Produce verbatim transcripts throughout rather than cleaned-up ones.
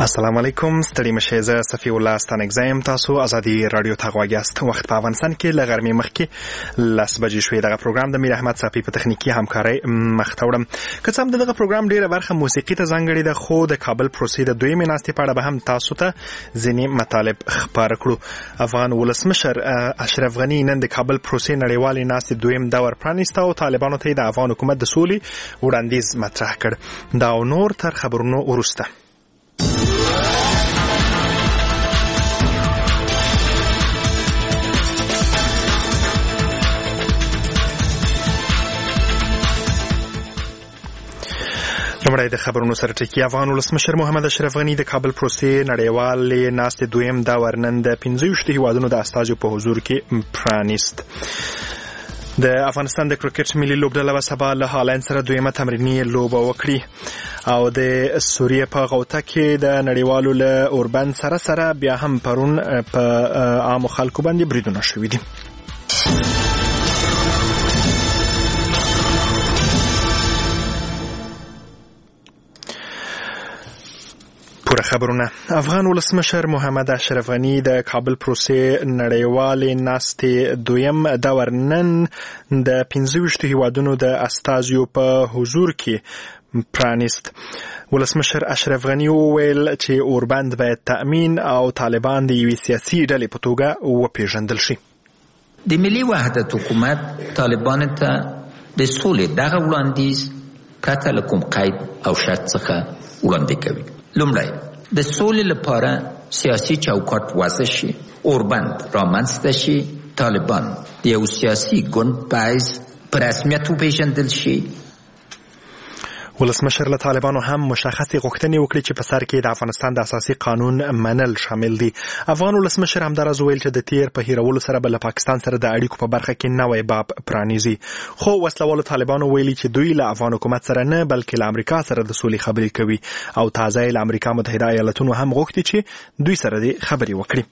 السلام علیکم ستړي مشه زه صفی الله ستانګزایم تاسو ازادي رادیو ته غواګاست وخت په افغانستان کې ل غرمې مخکې لاس بجې شوې دغه پروګرام د میر احمد صافی په تخنیکی همکاري مختوړم که څه هم دغه پروګرام ډیره برخه موسیقي ته ځانګړې ده خو د کابل پروسې د دویمې ناستې په اړه به هم تاسو ته ځینې مطالب خبر کړو. افغان ولسمشر اشرف غنی نن د کابل پروسې نړیوالې ناستې دویم دور پرانیسته او طالبانو ته د افغان حکومت د سولې وړاندیز مطرح کړ. دا او نور تر خبرونو وروسته لومړی د خبرونو سره ټکی. افغان ولسمشر محمد اشرف غنی د کابل پروسې نړیوالې ناستې دویم دور نن د پنځه ویشت هیوادونو د استازو په حضور کې پرانیست. د افغانستان د کرکټ ملي لوبډله به سبا له هالند سره دویمه تمریني لوبه وکړي او د سوریې په غوطه کې د نړیوالو له اوربند سره سره بیا هم پرون په عامو خلکو باندې بریدونه شوي دي. خبرونه. افغان ولسمشر محمد اشرف غنی د کابل پروسې نړیوالې ناستې دویم دور نن د پنځه ویشت هیوادونو د استازیو په حضور کې پرانیست. ولسمشر اشرف غنی وویل چې اوربند باید تأمین او طالبان د یوې سیاسي ډلې په توګه وپیژندل شي. د ملي وحدت حکومت طالبان ته د سولې دغه وړاندیز پرته له کوم قید او شرط څخه وړاندې کوي. لومړی د سولې لپاره سیاسي چوکاټ وضع شي، اوربند رامنځته شي، طالبان د یو سیاسي ګوند په حیث په رسمیت وپېژندل شي. ولسمشر له طالبانو هم مشخصې غوښتنې وکړي چې په سر کې د افغانستان د اساسي قانون منل شامل دي. افغان ولسمشر همداراز ویل چې د تیر په هیرولو سره به له پاکستان سره د اړیکو په برخه کې نوی باب پرانیزي. خو وسلوالو طالبانو ویلي چې دوی له افغان حکومت سره نه بلکې له امریکا سره د سولې خبرې کوي او تازه له امریکا متحده ایالاتونو هم غوښتي چې دوی سره د خبرې وکړي.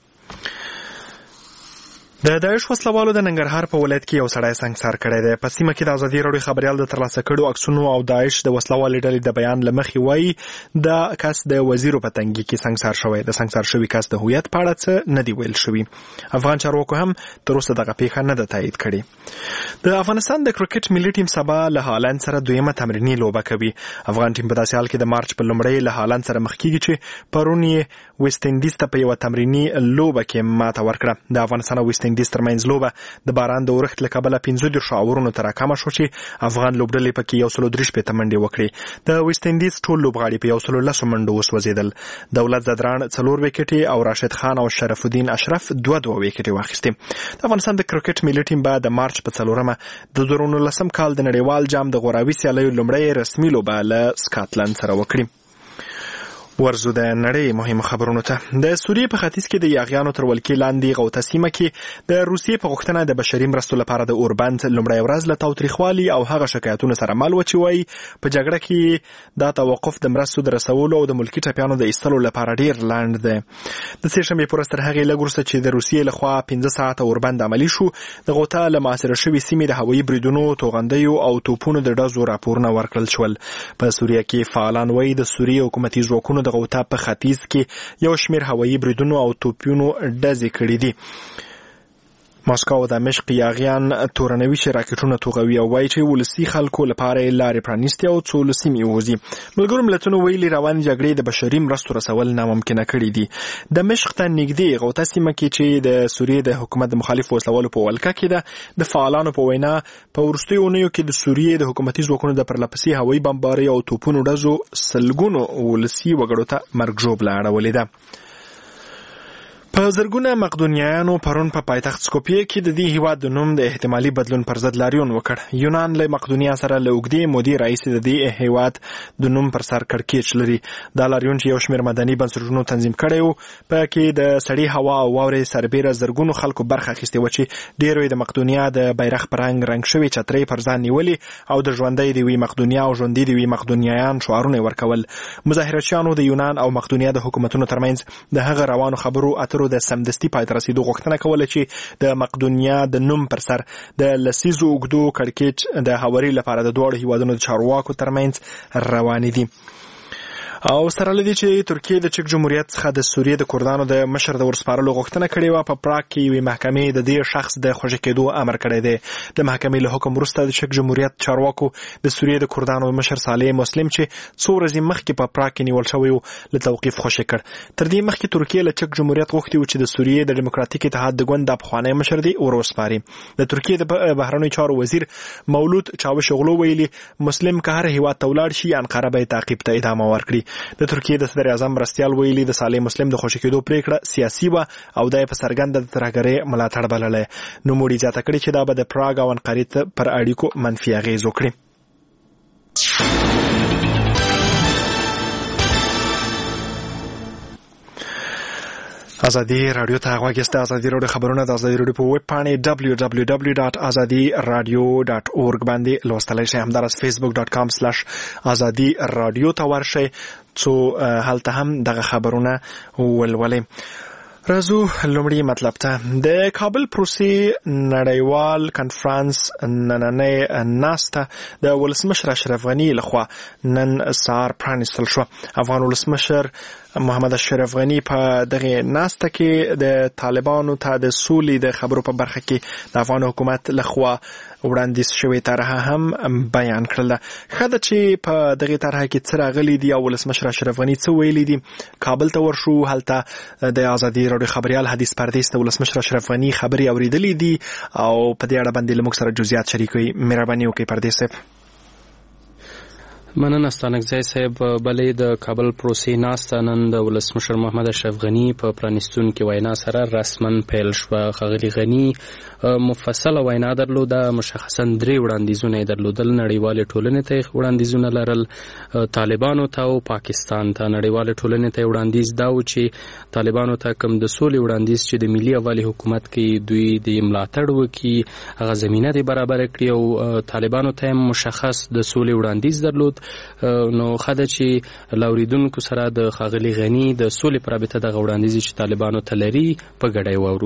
د داعش وسلوالو د ننګرهار په ولایت کې یو سړی سنګسار کړی دی. په سیمه کې د ازادي راډیو خبریال د ترلاسه کړو عکسونو او داعش د وسلوالې ډلې د بیان له مخې وایي دا کس د وزیرو په تنګي کې سنګسار شوی. د سنګسار شوي کس د هویت په اړه څه نه دی ویل شوي. افغان چارواکو هم تر اوسه دغه پیښه نه ده تایید کړې. د افغانستان د کرکټ ملي ټیم سبا له هالند سره دویمه تمریني لوبه کوي. افغان ټیم په داسې حال کې د مارچ په لومړۍ له هالند سره مخ کیږي چې پرون یې ویسټ انډیز ته په یوه تمریني لوبه کې ماته ورکړه. د افغانستان او ویسټ انډیز ترمنځ لوبه د باران د اورښت له کبله پنځه دېرشو اورونو ته راکمه شو چې افغان لوبډلې پکې یو سل درې شپېته منډې وکړې. د ویسټ انډیز ټول لوبغاړي په یو سل لسو منډو وسوځېدل. دولت زدران څلور ویکټې او راشد خان او شرف الدین اشرف دوه دوه ویکټې واخیستې. د افغانستان د کرکټ ملي ټیم به د مارچ په څلورمه د دوه زره نولسم کال د نړیوال جام د غوراوي سیالیو لومړۍ رسمي لوبه له سکاټلند سره وکړي. ورزو د نړۍ مهمو خبرونو ته. د سوریې په ختیځ کې د یاغیانو تر ولکې لاندې غوطه سیمه کې د روسیې په غوښتنه د بشري مرستو لپاره د اوربند لومړۍ ورځ له تاوتریخوالي او هغه شکایتونو سره مل و چې وایي په جګړه کې دا توقف د مرستو د رسولو او د ملکي ټپیانو د ایستلو لپاره ډیر لاند دی. د سې شنبې په ورځ تر هغې لږ وروسته چې د روسیې لخوا پنځه ساعته اوربند عملي شو، د غوطه له محاصره شوې سیمې د هوایي بریدونو، توغندیو او توپونو د ډزو راپورونه ورکړل شول. په سوریه کې فعالان وایي د سوریې حکومتي ځواکونو د غوطه په ختیځ کې یو شمیر هوایي بریدونو او توپونو ډزې کړي دي. ماسکو د دمشق یاغیان تورنوي چې راکټونه توغوي او وایي چې ولسي خلکو لپاره لارې پرانیستي او څو له سیمې ووځي. ملګرو ملتونو ویلي روانې جګړې د بشري مرستو رسول ناممکنه کړي دي. دمشق ته نږدې غوطه سیمه کې چې د سوریې د حکومت د مخالف وسلوالو په ولکه کې ده، د فعالانو په وینا په وروستیو اونیو کې د سوریې د حکومتي ځواکونو د پرلهپسې هوایي بمبارۍ او توپونو ډزو سلګونو ولسي وګړو ته مرګ ژوبله اړولې ده. په زرګونه مقدونیایانو پرون په پایتخت سکوپیه کې د دې هیواد د نوم د احتمالي بدلون پر ضد لاریون وکړ. یونان له مقدونیا سره له اوږدې مودې راهیسې د دې هیواد د نوم پر سر کړکېچ لري. دا لاریون چې یو شمېر مدني بنسټونو تنظیم کړی و، په کې د سړې هوا او واورې سربیره زرګونو خلکو برخه اخیستې وه چې ډېرو یې د مقدونیا د بیرغ په رنګ رنګ شوې چترۍ پر ځان نیولې او د ژوندی د یوې مقدونیا او ژوندي د یوې مقدونیایان شعارونه ورکول. مظاهرچیانو د یونان او مقدونیا د حکومتونو ترمنځ د هغه روانو خبرو اترو د سمدستي پای ته رسیدو غوښتنه کوله چې د مقدونیا د نوم پر سر د لسیزو اوږدو کړکېچ د هواري لپاره د دواړو هیوادونو د چارواکو ترمنځ روانې دي. او سره لدی چې ترکیه د چک جمهوریت څخه د سوریې د کردانو د مشر د ورسپارلو غوښتنه کړې و. په پراګ کې یوې محکمې د دې شخص د خوشی کېدو امر کړی دی. د محکمې له حکم وروسته د چک جمهوریت چارواکو د سوریې د کردانو مشر صالح مسلم چې څو ورځې مخکې په پراګ کې نیول شوی و له توقیف خوشی کړ. تر دې مخکې ترکیه له چک جمهوریت غوښتي و چې د سوریې د ډیموکراتیک اتحاد د ګوند د پخوانی مشر دی اور وسپاري. د ترکیه د بهرنیو چارو وزیر مولود چاوشغلو ویلي مسلم که هر هیواد ته ولاړ شي انقره به تعقیب ته ادامه ورکړي. د ترکیه د صدر اعظم مرستیال ویلي د صالح مسلم د خوشی کېدو پریکړه سیاسي و او د په سرګند د ترهګرۍ ملاتړ بللې. نو موړي زیاته کړي چې دا به د پراګ او انقره پر اړیکو منفي اغیز وکړي. ازادي رادیو ته غواګسته. ازادي رادیو خبرونه د ازادي رادیو په ویب پاڼه دبلیو دبلیو دبلیو ډاټ ازادي رادیو ډاټ اورګ باندې لوستلای شئ. همدارس فیسبوک ډاټ کام سلاش ازادي رادیو ته ورشئ څو هلته هم دغه خبرونه ولولئ. راځو لومړی مطلب ته. د کابل پروسې نړیوال کنفرانس نننۍ ناسته د ولسمشر اشرف غنی لخوا نن سهار پرانیستل شو. افغان ولسمشر محمد اشرف غنی په دغه ناسته کې د طالبانو ته د سولې د خبرو په برخه کې د افغان حکومت لخوا وړاندیز شوی طرحه هم بیان کړل. خاطر چې په دغه طرحه کې څه راغلي دي او ولسمشر اشرف غنی څه ویلي دي. کابل ته ورشو. هلته د ازادي رادیو خبريال حدیث پردیس د ولسمشر اشرف غنی خبري اوریدلې دي او په دې اړه باندې لمک سره جزئیات شریکوي. مهرباني وکړئ پردیس. مننه ستانکزی صاحب. بلې د کابل پروسې ناسته نن د ولسمشر محمد اشرف غنی په پرانیستونکې وینا سره رسمن پیل شوه. ښاغلي غنی مفصله وینا درلوده. مشخصا درې وړاندیزونه یې درلودل. نړیوالې ټولنې ته یې وړاندیزونه لرل، طالبانو ته او پاکستان ته. نړیوالې ټولنې ته یې وړاندیز دا و چې طالبانو ته کوم د سولې وړاندیز چې د ملي یووالي حکومت کې دوی د ملاتړ وکړي هغه زمینه دې برابره کړي او طالبانو ته مشخص د سولې وړاندیز درلود. نو خاطر چې لاوریدونکو سره د ښاغلي غنی د سولې پر رابطه د وړاندیز چې طالبانو ته لري په ګډه واورو.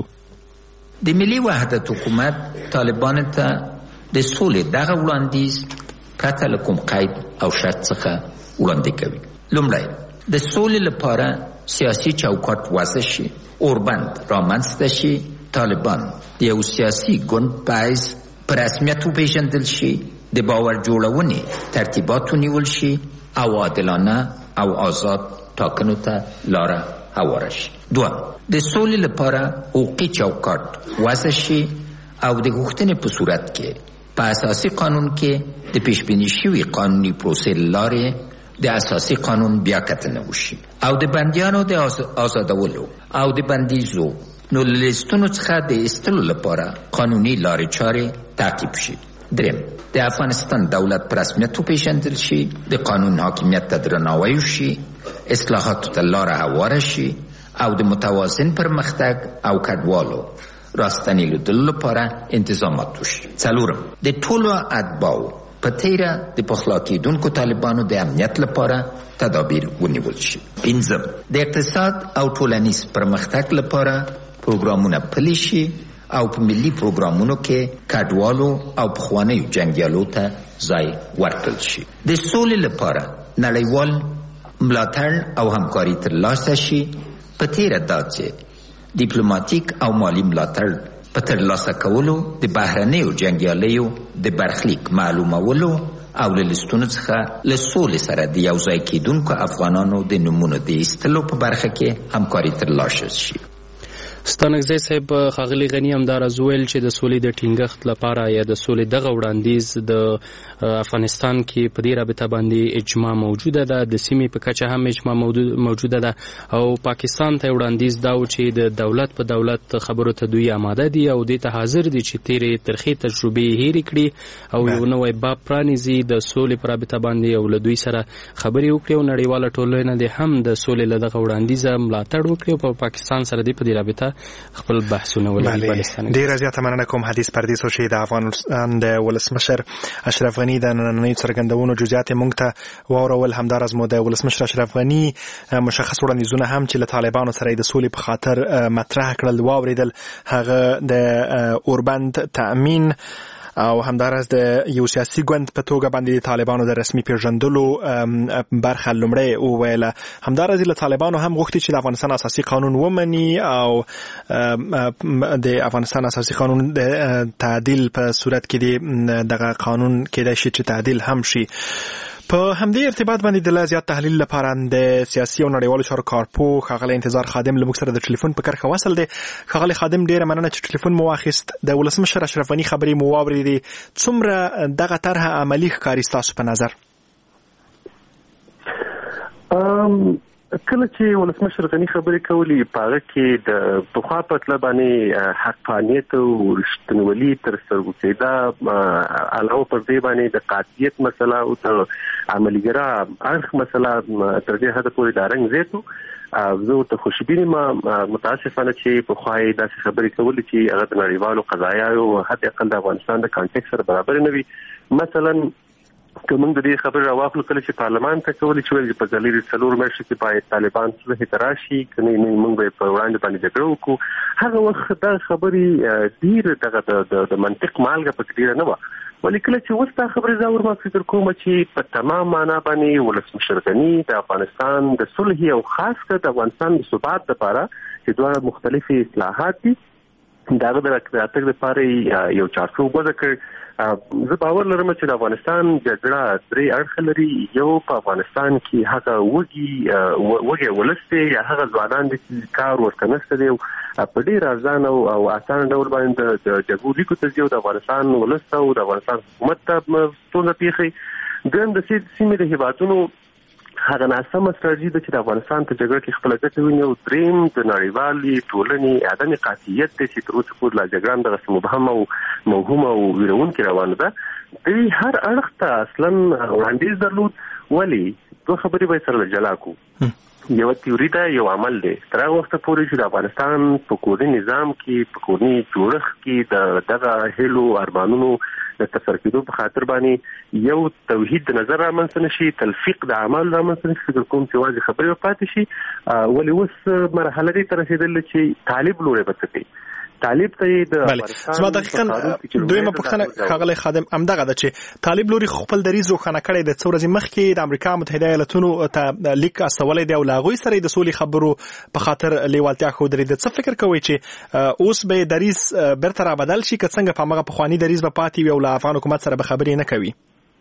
د ملي وحدت حکومت طالبانو ته د سولې دغه وړاندیز پرته له کوم قید او شرط څخه وړاندې کوي. لومړی د سولې لپاره سیاسي چوکاټ وضع شي، اوربند رامنځته شي، طالبان د یو سیاسي ګوند په حیث په رسمیت وپېژندل شي، د باور جوړونې ترتیبات ونیول شي او عادلانه او آزاد ټاکنو ته لاره هواره شي. دوم، د سولې لپاره حقوقي چوکاټ وضع شي او د غوښتنې په صورت کې په اساسي قانون کې د پیشبیني شوي قانوني پروسې لارې د اساسي قانون بیا کتنه وشي او د بندیانو د آزادولو او د بندیزو نو لیستونو څخه د ایستلو لپاره قانوني لارې چارې تعقیب شي. دریم، د افغانستان دولت پر رسمیت وپېژندل شي، د قانون حاکمیت ته درناوی وشي، اصلاحاتو ته لاره هواره شي او د متوازن پرمختګ او کډوالو راستنېدلو لپاره انتظامات وشي. څلورم، د ټولو اتباعو په تیره د پخلا کېدونکو طالبانو د امنیت لپاره تدابیر ونیول شي. پنځم، د اقتصاد او ټولنیز پرمختګ لپاره پروګرامونه پلي شي او په ملي پروګرامونو کې کډوالو او پخوانیو جنګیالو ته ځای ورکړل شي. د سولې لپاره نړیوال ملاتړ او همکاري ترلاسه شي. په تیره دا چې ډیپلوماټیک او مالي ملاتړ په ترلاسه کولو د بهرنیو جنګیالیو د برخلیک معلومولو او له لستونو څخه له سولې سره د یو ځای کېدونکو افغانانو د نومونو د ایستلو په برخه کې همکاري ترلاسه شي. ستانکزی صاحب، ښاغلي غنی همداراز ویل چې د سولې د ټینګښت لپاره یا د سولې دغه وړاندیز د افغانستان کې په دې رابطه باندې اجماع موجوده ده، د سیمې په کچه هم اجماع موجوده ده او پاکستان ته وړاندیز دا و چې د دولت په دولت خبرو ته دوی آماده دي او دې ته حاضر دي چې تیرې ترخې تجربې هېرې کړي او یو نوی باب پرانیزي د سولې په رابطه باندې او له دوی سره خبرې وکړي او نړیواله ټولنه دې هم د سولې له دغه وړاندیزه ملاتړ وکړي او په پاکستان سره دې په دې رابطه خپل بحثونه ولري. ډیره زیاته مننه کوم حدیث پردیس او چې د افغانستان د ولسمشر اشرف غنی د نننۍ څرګندونو جزئیات موږ ته واورول. همداراز مو د ولسمشر اشرف غنی مشخص وړاندیزونه هم چې له طالبانو سره د سولې په خاطر مطرح کړل واوریدل. هغه د اوربند تأمین او همدارس د یو سیاسي ګوند په توګه باندې طالبانو د رسمي پیژندلو برخه لومړی وویله. همدارس له طالبانو هم غوښتي چې د افغانستان اساسي قانون ومني او د افغانستان اساسي قانون د تعدیل په صورت کې د دغه قانون کېدای شي چې تعدیل هم شي. په همدې ارتباط باندې د لا زیات تحلیل لپاره د سیاسي او نړیوالو چارو کارپوه ښاغلی انتظار خادم له موږ سره د ټلیفون په کرښه وصل دی. ښاغلی خادم ډیره مننه چې ټلیفون مو واخیست. د ولسمشر اشرف غني خبرې مو واورېدې. څومره دغه طرحه عملي ښکاري ستاسو په نظر؟ کله چې ولسمشر غني خبرې کولې په هغه کې د پخوا په اړه باندې حقانیت او رښتینولي تر سترګو کېده، علاوه پر دې باندې د قاطعیت مسله او د عملیګرا اړخ مسله تر دې حد پورې د رنګ زیاتو. زه ته خوشبینه ما متاسفانه چې په خوای داسې خبرې کولې چې هغه د نړیوالو قضایاو حتی اقل د افغانستان د کانټیکس سره برابر نه وي. مثلا کوم د دې خبر راوخلو کله چې پارلمان ته کولې چې ولې په ځلې څلور میاشتې کې پای طالبان څخه تراشي کني موږ به په وړاندې باندې جګړه وکړو. هغه وخت دا خبرې ډیر دغه د منطق مالګه پکې ډیر نه و. ولې کله چې وستا خبرې زاور ما فکر کوم چې په تمام معنا باندې ولسمشر غني د افغانستان د صلح او خاص کر د افغانستان د ثبات لپاره چې دوه مختلفي اصلاحات دي داغه د راتګ لپاره یو چارټو وځ کړ. زه باور لرم چې د افغانستان جګړه درې اړخ لري. یو په افغانستان کې هغه وږي وږي ولسته یا هغه ځوانان چې کار ورته نشته دی په ډیر ارزان او اسان ډول باندې د جګړو لیکو ته د افغانستان ولسته او د افغانستان حکومت ته ټول پیخي ګند د سیمې د هیوادونو هغه ناسمه ستراتیژي ده چې د افغانستان په جګړه کې خپل ګټه ویني او دریم د نړیوالي ټولنې عدم قاطعیت د چې تر اوسه پورې لا جګړه د مبهم او موهوم او ویرونکې روانه ده. د هر اړخ ته اصلا وړاندیز درلود. ولی دوه خبرې به سره جلا کو. یو تیوري ده یو عمل دی. تر هغه وخت پورې چې د افغانستان په کورني نظام کې په کورني جوړښت کې د دغه هلو ارمانونو د تفکر په خاطر باندې یو توحید د نظر رامنځته نشي، تلفیق د اعمال رامنځته نشي. فکر کوم چې واځي خبرې پاتې شي. ولې اوس مرحله دې تر رسیدل چې طالب لوري بچي طالب ته د افغانستان زما دقیقاً دویمه پوښتنه ښاغلی خادم همدغه ده چې طالب لوري خپل دریځ روښانه کړی د څو ورځې مخکې د امریکا متحده ایالاتونو ته لیک استولی دی او له هغوی سره د سولې خبرو په خاطر لیوالتیا ښودلې ده. څه فکر کوئ چې اوس به دریځ بیرته رابدل شي که څنګه په همغه پخواني دریځ به پاتې وي او له افغان حکومت سره به خبرې نه کوي؟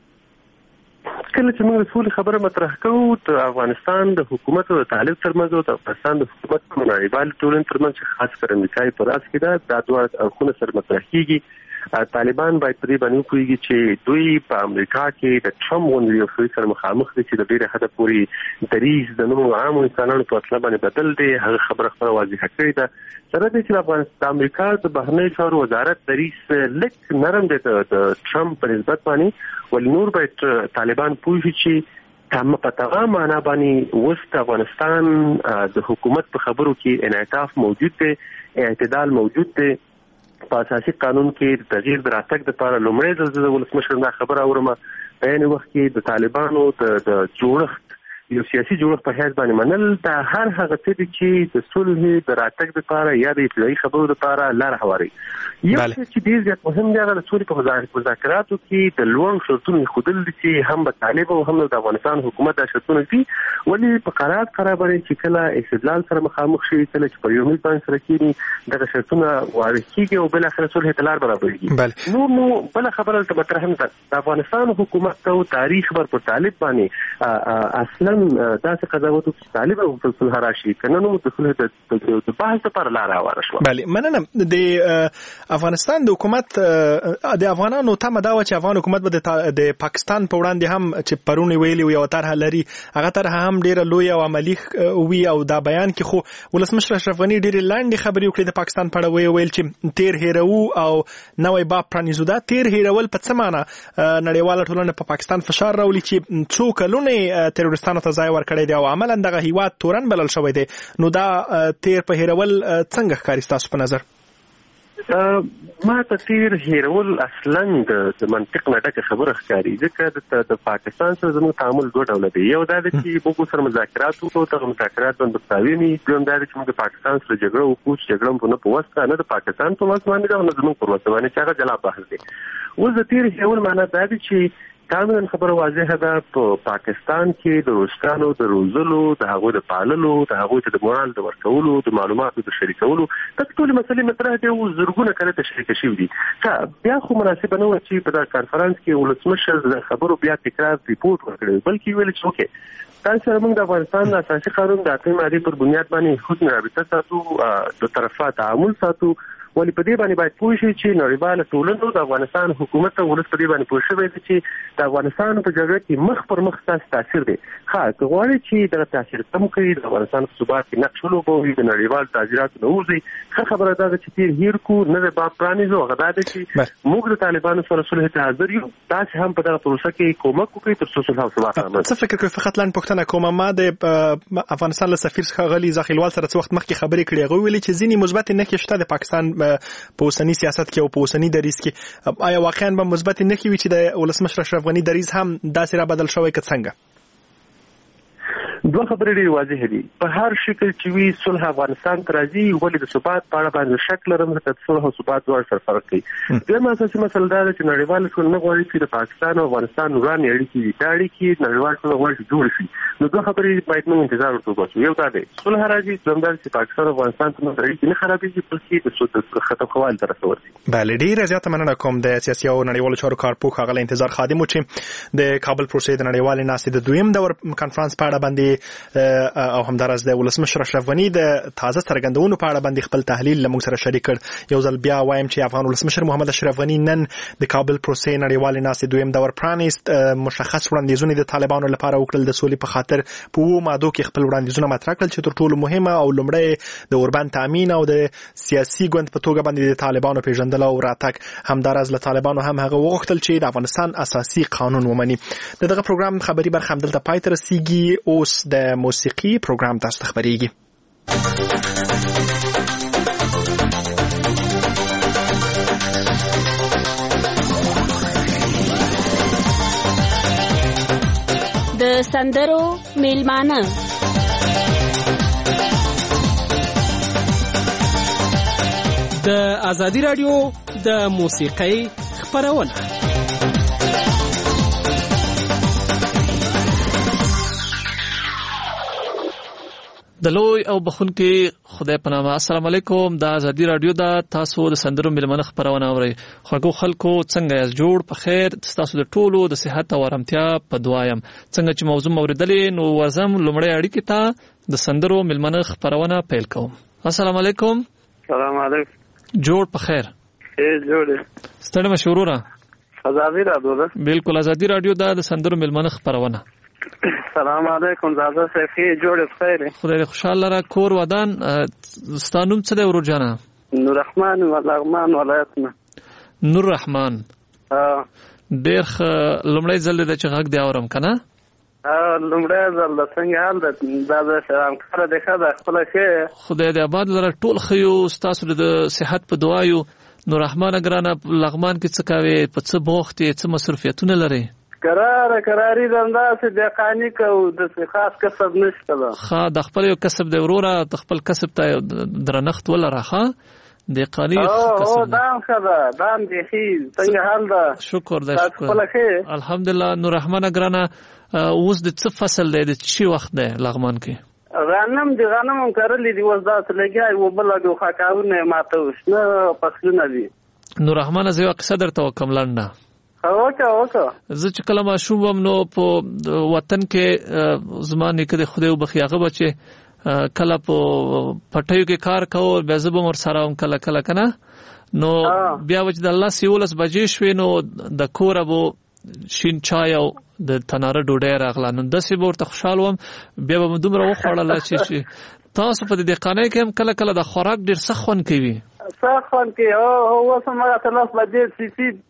کله چې موږ رسول خبره مطرح کوو د افغانستان د حکومت او طالب ترمنځ او د افغانستان د حکومت په نړیوال ټولنې ترمنځ خاص کر امریکایي پر اس کې دا د دوه اړخونو سره مطرح کیږي. طالبان باید پرې باندې کوي چې دوی په امریکا کې د ټرمپ غونډې یو څه سره مخامخ دي چې د ډیره حد پورې دریز د نورو عامو انسانانو په اړه باندې بدل دي. هغه خبره خبره واضحه کړې ده. سره د چې افغانستان امریکا د بهرنی چارو وزارت دریز لیک نرم دي د ټرمپ په نسبت باندې. ول نور باید طالبان پوه شي چې تم په تمام معنا باندې وست افغانستان د حکومت په خبرو کې انعطاف موجود دی، اعتدال موجود دی. په اساسي قانون کې د تغییر دراتک د لپاره لومړی ځل د ولسمشر دا خبره اورم په یوه وخت کې د طالبانو د جوړښت یو سیاسي جوړښت په حیث باندې منل د هر هغه څه چې د صلح دراتک د لپاره یا د ابتدایي خبرو لپاره لار هواري. یو چې ډیر زیات مهم دی د صلح په مذاکراتو کې د لوړ شرطونو خودل چې هم د طالب او هم د افغانستان حکومت د شرطونو دي. ولی په قرار قرار باندې چې کله استدلال سره مخامخ شي کله چې په یو مل باندې سره کېږي دغه شرطونه وارد کیږي او بل اخر صلح ته لار برابرېږي. نو نو بل خبره ته مطرح هم د افغانستان حکومت او تاریخ بر پر طالب باندې اصلا دا څه قضاوت چې طالب او صلح راشي کنه نو د صلح د بحث لپاره لار هواره شو. بله مننه. د افغانستان د حکومت د افغانانو تمه دا و چې افغان حکومت به د پاکستان په وړاندې هم چې پرونی ویلي یو طرح لري هغه طرح هم ډیره لوی او عملی وي او دا بیان کې خو ولسمشر اشرف غني ډیره لاندې خبرې وکړې د پاکستان په اړه ویل چې تیر هیرو او نوې باب پرانیزو. دا تیر هیرول په څه معنی نړیواله ټولنه په پاکستان فشار راولي چې څو کلونه تروریستانو ته ځای ورکړی دی او عملاً دغه هیواد تورن بلل شوی دی. نو دا تیر په هیرول څنګه ښکاري ستاسو په نظر؟ ما ته تیر هیرول اصلا د منطق نه ډکه خبره ښکاري، ځکه د پاکستان سره زموږ تعامل دوه ډوله دی. یو دا دی چې موږ سره مذاکرات وکړو، دغه مذاکرات باندې تاویني. دویم دا دی چې موږ د پاکستان سره جګړه وکړو، چې جګړه مو نه په وسه نه د پاکستان په وسه باندې ده نه زموږ په وسه باندې، چې هغه جلا بحث دی. اوس د تیر هیرول معنا دا دی چې قانون خبره واضحه ده، په پاکستان کې د روسانو د روزلو، د هغو د پاللو، د هغو ته د مورال د ورکولو، د معلوماتو د شریکولو، دا ټول مسلې مطرح دي او زرګونه کله تشریح شوي دي. بیا خو مناسبه نه و چې په دا کانفرنس کې ولسمشر د خبرو بیا تکرار ریپورت ورکړي، بلکې ویل چې اوکې تاسو سره موږ د افغانستان د اساسي قانون د اتمې ماده پر بنیاد باندې حسن رابطه ساتو، د طرفه تعامل ساتو، ولی په دې باندې باید پوه شي چې نړیواله ټولنه د افغانستان حکومت او ولس په دې باندې پوه شوی دی چې د افغانستان په جګړه کې مخ پر مخ تاسو تاثیر دی. ښه که غواړي چې دغه تاثیر کم کړي، د افغانستان په ثبات کې نقش ولوبوي، د نړیوال تاثیراتو نه ووځي، ښه خبره دا ده چې تیر هیر کو نه د باب پرانیزو. هغه دا ده چې موږ د طالبانو سره صلح ته حاضر یو، تاسو هم په دغه پروسه کې کومک وکړئ تر څو صلح او ثبات رامنځته. څه فکر کوئ؟ فقط لاندې پوښتنه کوم، ما د افغانستان له سفیر څخه غلي ځاخیلوال سره څه وخت مخکې خبرې کړې، هغه ویلي چې ځینې مثبت نښې شته د پاکستان په سیاست کې او په اوسنی دریځ کې. آیا واقعا به مثبت نه کوي چې د ولسمشر اشرف غنی دریځ هم داسې را بدل شوی که څنګه؟ دوه خبرې ډېرې واضح دي. په هر شکل چې وي صلح افغانستان ته راځي، ولې د ثبات په اړه باندې شک لرم چې صلح او ثبات دواړه سره فرق کوي. دویمه اساسي مسله دا ده چې نړیوال ټولنه غواړي چې د پاکستان او افغانستان نوراني اړیکې وي، دا اړیکې نړیوال ټولنه غواړي چې جوړ شي. نو دوه خبرې باید موږ انتظار ورته وباسو. یو دا دی صلح راځي، دویم دا چې پاکستان او افغانستان ترمنځ اړیکې نه خرابېږي، بلکې د ختم کولو ته رسېږي. بله، ډېره زیاته مننه کوم د سیاسي او نړیوالو چارو کارپوه ښاغلی انتظار خادم چې د کابل پروسې د نړیوالې ناستې د دویم دور کانفرنس په اړه باندې او همدارس د ولسمشر اشرف غنی د تازه څرګندونو په اړه باندې خپل تحلیل لموږ سره شریک کړ. یو ځل بیا وایم چې افغان ولسمشر محمد اشرف غنی نن د کابل پروسې نړیوالې ناستې دویم دور پرانیست. مشخص وړاندیزونه د طالبانو لپاره وکړل، د سولې په خاطر په وو مادو کې خپل وړاندیزونه مطرح کړل چې تر ټولو مهمه او لومړی د اوربان تامین او د سیاسي ګوند په توګه باندې د طالبانو پیژندل او راتګ. همدارس له طالبانو هم هغه وغوښتل چې د افغانستان اساسي قانون ومني. دغه پروګرام خبري برخه هم دلته پای ته رسیږي. اوس د موسیقي پروګرام تاسو ته خبرېږي. د سندرو میلمانه د ازادي رادیو د موسیقۍ خبرونه. د لوی او بخونکي خدای په نامه، السلام علیکم. د ازادي رادیو دا تاسو د سندرو میلمنه خبرونه اورئ. خوږو خلکو څنګه یاست؟ جوړ په خیر؟ تاسو د ټولو د صحت او آرامتیا په دعا یم. څنګه چې موضوع موریدلې نو ورزم لومړی اړیکې ته د سندرو میلمنه خبرونه پیل کوم. السلام علیکم. سلام علیکم. جوړ په خیر؟ خیر جوړ. ستړي مشوره؟ ازادي رادیو ده. بالکل ازادي رادیو دا د سندرو میلمنه خبرونه. سلام علیکم. زاده صفی جوړ خیر. خدای خوشاله را کور ودان. ستانوم څه دی ورور جانا؟ نور رحمان ولغمان ولایتنا. نور رحمان. ها ډیر لومړی ځل د چې غږ دی اورم کنه؟ ها لومړی ځل د څنګه حال د د سلام کړه د خدا خپل شه. خدای دې آباد لره ټول خيو تاسو د صحت په دعایو. نور رحمان ګرانه لغمان کې څه کوي؟ په څه بوخت څه مصرفیتونه لري؟ قرار قراری دنداسه د قانی کو د خاص کسب نشته ده. خا د خپل یو کسب دی وروره، د خپل کسب ته درنښت ولا راخه د قانی کسب. او دام خدا دام دی خي څنګه حال ده؟ شکر ده شکر الحمدلله. نور رحمان ګرانه اوس د څه فصل دی؟ د چی وخت دی لغمان کې؟ غنم دی غنم هم کرلې دی وزدات لګای و بل د خاکاونه ماته وسنه فصلونه دي. نور رحمان زه یو قصه درته وکم لنډه. اوکه اوکه. زه چې کله ماشوم وم نو په وطن کې زمانه کې خدای وبخي هغه بچي کله په پټیو کې کار کاوه، بیا زه به ور سره هم کله کله کنه. نو بیا وچ د الله سیولس بجې شوې نو د کور ابو شین چای او د تناره ډوډۍ راغله. نو داسې به ورته خوشاله وم، بیا به دومره وخوړله چې تاسو په دې قانې کې هم کله کله د خوراک ډېر سخت خوند کوي. سخت خوند کوي. او اوس هم هغه تلاس بجې سي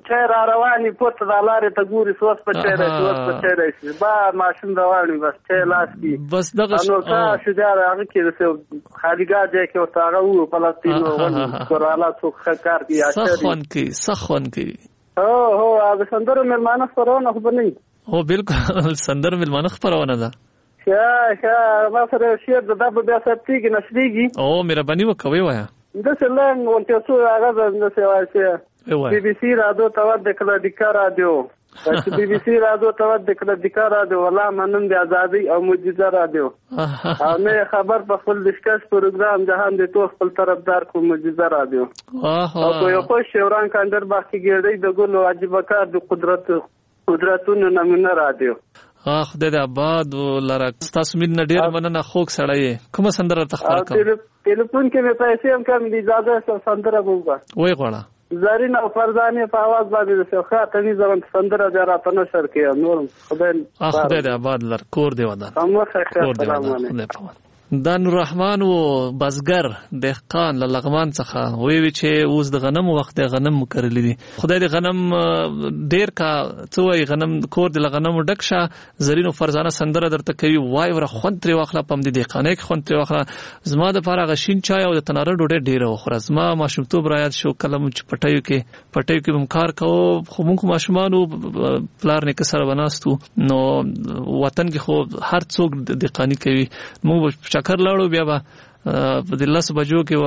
چای را رواني پورته د لارې ته ګوري سوس په چای راشي سوس په چای راشي با ماشین رواني بس چای لاس کې بس دغه نو تا شجاع هغه کې د خالی ګاځي کې ورته هغه وو فلسطین او کورالا څوک کار کوي سخون کې سخون کې او هو هغه سندرو مېلمانه خبرونه خو نه هو بالکل سندرو مېلمانه خبرونه ده ښه ښه ما سره شعر د دبه بیا ثبتېږي نشریږي او مهرباني وکوي وایا داسې لنګ ورته څو هغه داسې وایي بی بی سی رادیو تود کله دیکا رادیو چې بی بی سی رادیو تود کله دیکا رادیو ولا منم د ازادي او معجزه رادیو او نه خبر په خپل دشکش پروګرام جهان د تو خپل طرفدار کو معجزه رادیو او یو خو شوران کاندر باقي ګړې د ګل واجب کار د قدرت قدرتونو نمونه رادیو اخ د آباد ولر تاسو مين ډیر مننه خوک سړی کوم سندره تخبر کوم ټلیفون کې مې پیسې هم کم دي اجازه سندره وګورم وای غواړه زرین او فرزانه په आवाज باندې د څوخه تني ځوان سندره زراته نشر کې نور خدای خدای دې آباد لر کور دی ودان السلام علیکم د نور رحمان او بزګر دهقان لغمان څخه وی وی چې اوس د غنم وخت د غنم کړلې دي خدای دې غنم ډیر کا څوې غنم کور د غنم ډکشه زرین او فرزانه سندره درته کوي وای ور خوند تر واخله پم دي دهقانې خوند تر واخله زما د پاره غشین چای او د تناره ډوډۍ ډیره وخوره زما ماشومتوب رايات شو کلم چې پټیو کې پټیو کې ممکار کو خو موږ ماشومانو پلار نه کسر بناستو نو وطن کې خو هر څوک دهقانی کوي موږ چکر لاړو بیا به په دلس بجو کې و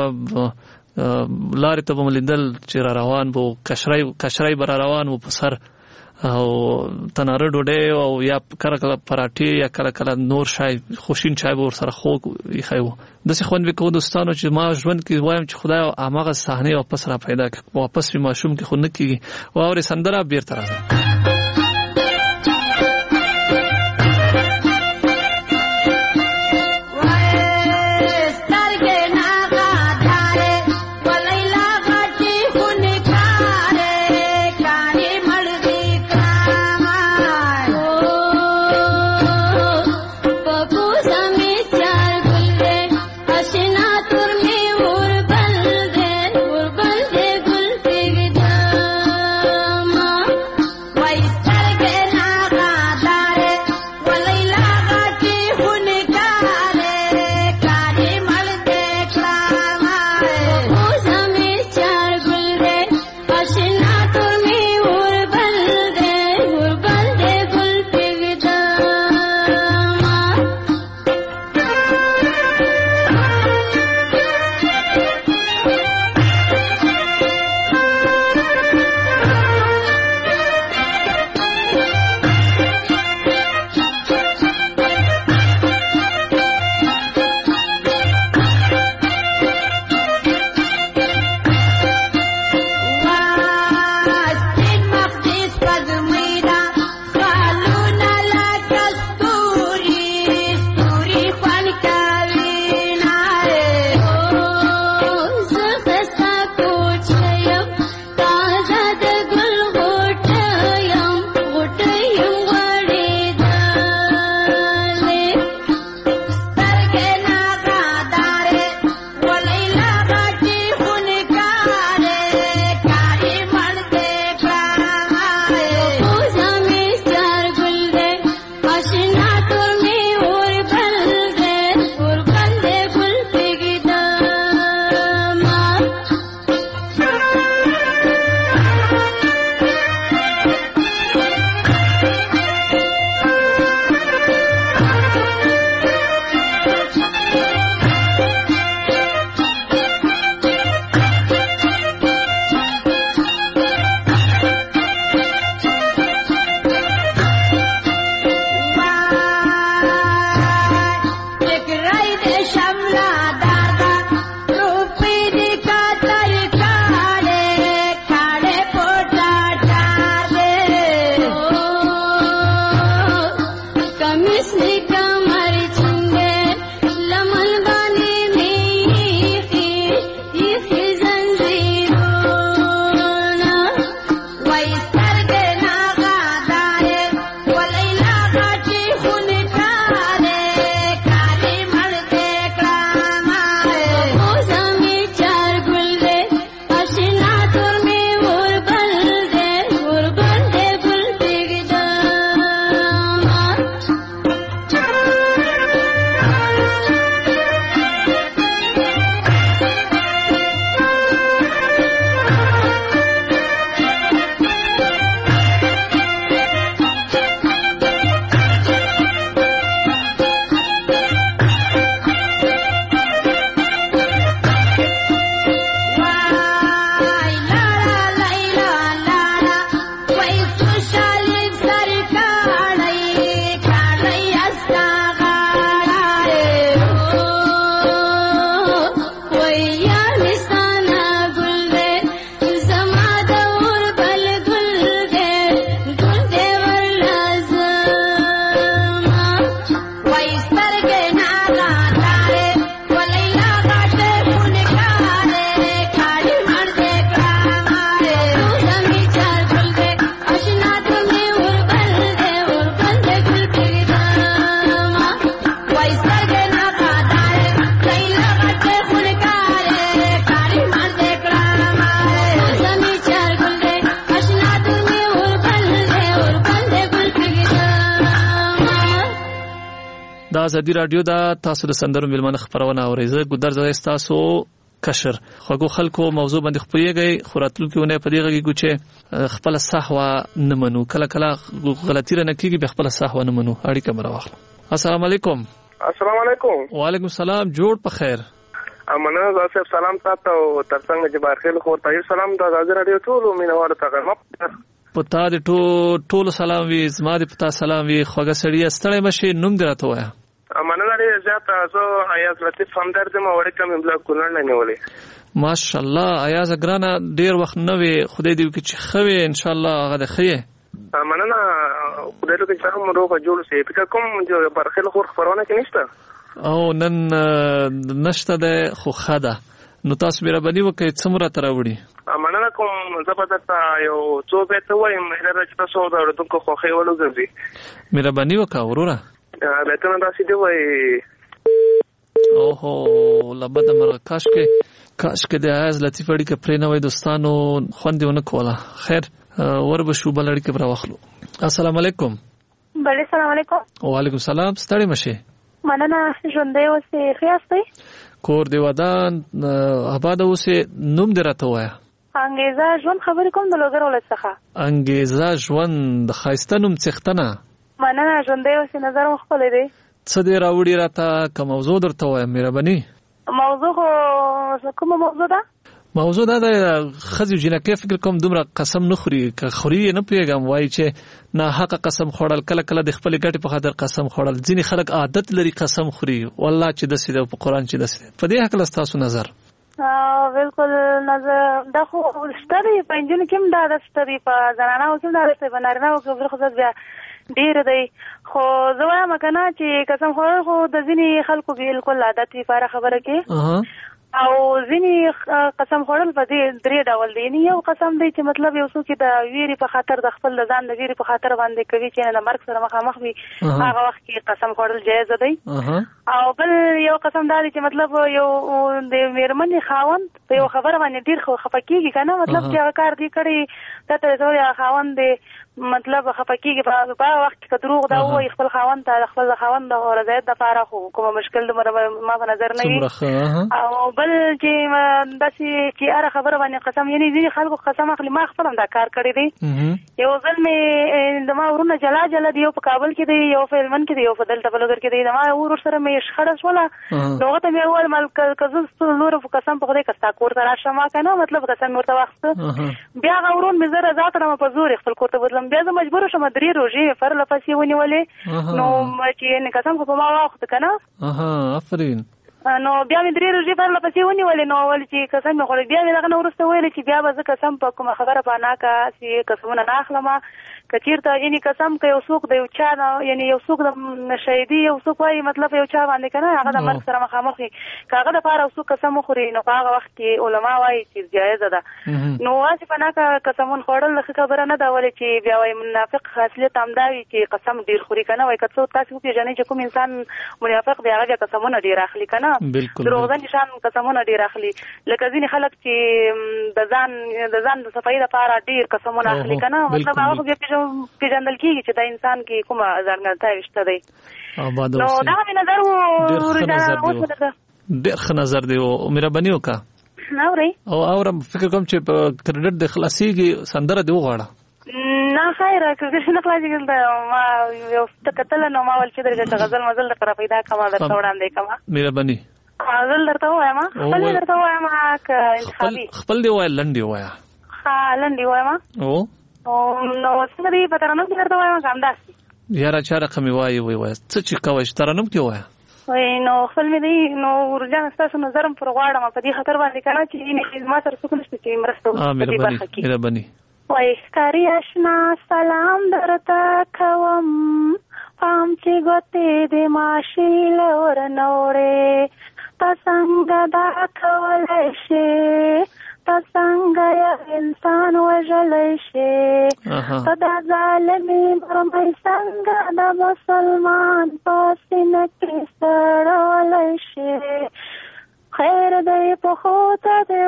لارې ته بملیدل چې را روان وو کشرای کشرای بر روان وو په سر او تناره ډوډۍ او یا کله کله پراټي یا کله کله نور شای خوشین چای ور سره خو یې خایو داسې خوند وکړو دوستانو چې ما ژوند کې وایم چې خدای هغه صحنه واپس را پیدا کړ واپس په ماشوم کې خو نه کیږي او اورې سندره بیرته راځي Why دا ازادي رادیو دا تاسو د سندرو ملمنه خبرونه اورئ. زه ګودر زړه تاسو کشر خوګو خلکو موضوع باندې خپويږي خوراتلو کې ونه پدې غږی ګوچه خپل صحوا نه منو کله کله غلطی نه کیږي به خپل صحوا نه منو. اړیکه مر واخلو. السلام علیکم. السلام علیکم. وعلیکم السلام. جوړ په خیر. امنه زاسف سلام تاسو او ترڅنګ جبار خیل خو ته سلام د ازادي رادیو ټول مینوال ته غرمه پتا د ټول ټول سلام وی زما د پتا سلام وی خوګه سړی ستړی مشه نوم درته وایا. امنه لري زیات تاسو ایاز لطیف همدرد مو وړکه مې بل کولر نه نیولې. ماشاءالله ایاز ګرانه ډیر وخت نه وی خدای دې وکړي چې خوي ان شاء الله هغه د خيه. امنه نه خدای دې چې هم روغه جوړ شي په کوم جو برخل خور خبرونه کې نشته او نن نشته د خو خاده نو تاسو مې ربني وکړئ څومره تراوړي. امنه کوم زبردست یو څو به ته وایم مې راځي تاسو دا ورته خو خې ولو ګرځي مې ربني وکړه وروره به ته نه راسي دی وای. اوهو لبد مرغ کاش کې کاش کې د ایاز لطیف اړي کې پرې نه وای دوستانو خوندونه کوله. خیر ور به شو بل اړي کې برا واخلو. السلام علیکم. بله السلام علیکم. وعلیکم السلام. ستړي مشه مننه ژوندې اوسې خیاستئ کور دی ودان آباد اوسې نوم دی راته وایا. انګیزه ژوند خبرې کوم د لوګر ولایت څخه. انګیزه ژوند د خایسته نوم څښتنه مننه ژوندې اوسې نظر مخبل دی څه دی راوړي راته که موضوع درته وایم مهرباني. موضوع خو کومه موضوع ده؟ موضوع دا د ښځې جنکۍ فکر کوم دومره قسم نه خوري که خوري یې نه پوهېږم وایي چې ناحقه قسم خوړل کله کله د خپلې ګټې په خاطر قسم خوړل ځینې خلک عادت لري قسم خوري والله چې داسې دی په قرآن چې داسې دی. په دې هکله ستاسو نظر؟ بالکل نظر دا خو شته دی په نجونو کې هم دا عادت شته دی په زنانهو کې هم دا عادت دی په نارینهو کې بل خصوص بیا ډېر دی خو زه وایم که نه چې قسم خوړل خو د ځینې خلکو بالکل عادت وي په هره خبره کې او ځینې قسم خوړل په دې درې ډول دی. یعنې یو قسم دی چې مطلب یو څوک د ویرې په خاطر د خپل د ځان د ویرې په خاطر باندې کوي چې د مرګ سره مخامخ وي هغه وخت کې قسم خوړل جایز دی. او بل یو قسم دا دی چې مطلب یو د مېرمنې خاوند په یو خبره باندې ډېر خفه کېږي که نه مطلب چې هغه کار دی کړی ته ته خاوند دی مطلب خفه کېږي په هغه وخت کې که دروغ دا ووایي خپل خاوند ته خپل د خاوند د رضایت دپاره خو کومه مشکل دومره ما په نظر نه وي. او بل چې داسې چې هره خبره باندې قسم یعنې ځینې خلکو قسم اخلي ما خپل هم دا کار کړی دی. یو ځل مې د ما ورونه جلا جلا دی یو په کابل کې دی یو په هلمند کې دی یو په دلته په لوګر کې دی د ما ورور سره مې شخړه شوله نو هغه ته مې وویل مال که زه ستاسو لوره په قسم په خدای که ستا کور ته راشم که نه مطلب قسم مې ورته واخیسته بیا هغه ورور مې زه رضا کړم په زور خپل کور ته بوتلم بیا زه مجبوره شوم درې روژې پرله پسې ونیولې نو چې قسم خو په ما واخیسته که نه آفرین نو بیا مې درې روژې پرله پسې ونیولې نو ولې چې قسم مې خوړی بیا مې دغه نه وروسته ویلې چې بیا به زه قسم په کومه خبره په ناکه چې قسمونه نه اخلم که چېرته یعنې قسم که یو څوک د یو چا نه یعنې یو څوک د شهیدي یو څوک وایي مطلب یو چا باندې که نه هغه د مرګ سره مخامخ وي که هغه دپاره یو څوک قسم وخوري نو په هغه وخت کې علما وایي چې جایزه ده. نو هسې په ناکه قسمون خوړل ښه خبره نه ده ولې چې بیا وایي منافق خاصیت همدا وي چې قسم ډېر خوري که نه وایي که څوک تاسې وپېژنئ چې کوم انسان منافق دی هغه بیا قسمونه ډېر اخلي که نه دروغجن شان قسمونه ډېر اخلي لکه ځینې خلک چې د ځان د ځان د صفایي دپاره ډېر قسمونه اخلي که نه مطلب هغه خو بیا پېژندل کېږي چې دا انسان کې کومه ځانګړتیا شته دی. نو دغه مې نظر و ډېر ښه نظر دی مهرباني وکړه اورئ او اورم فکر کوم چې په کریډټ د خلاصېږي سندره دې وغواړه. نه خیره کریډټ نه خلاصېږي دلته ما یو څه کتله نو ما ویل چې درته غزل مزل درته راپیدا کړمه درته وړاندې کړمه مهرباني. غزل درته ووایم خپل یې درته ووایم که انتخابي خپل دې ووایه لنډ یې ووایه. ښه لنډ یې ووایم نو څنګه دی په ترنم کې درته وایم که همداسې یاره چا رقم یې وایي وایي وایه څه چې کوئ چې ترنم کې ووایه وایي نو خپل مې دی نو ورجان ستاسو نظر هم پر غواړم په دې خاطر باندې که نه چې زما سره څوک نشته چې مرسته وکړي په دې برخه کې. مهرباني. وایي ښکاري اشنا سلام درته کوم پام چې ګوتې د ماشي له ورنه وړې ته څنګه دا کولی شې ته څنګه یو انسان وژلی شې ته دا ظالمې مرمۍ څنګه د مسلمان په سینه کې سړولی شې خیر دی پښو ته دې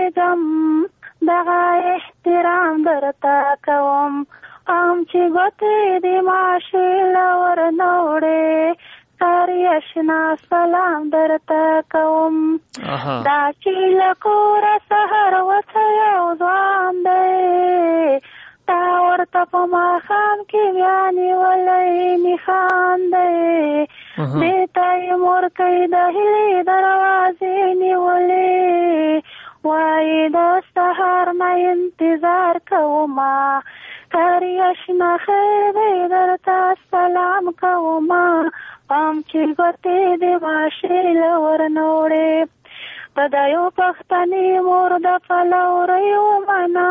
ولیږم دغه احترام درته کوم پام چې ګوتې د ماشي له ورنه وړې ښکاري اشنا سلام درته کوم دا چې لکور سحر وڅ یو ځوان دی تا ورته په ماښام کې بیا نیولی نښان دی دې ته یې مورکۍ د هیلې دروازې نیولې وایي د سهار نه انتظار کومه کاری اشنا خیر دی درته سلام کومه پام چې ګوتې د ماشې له ورنوړې ته د یو پښتنې مور د پلوریو منا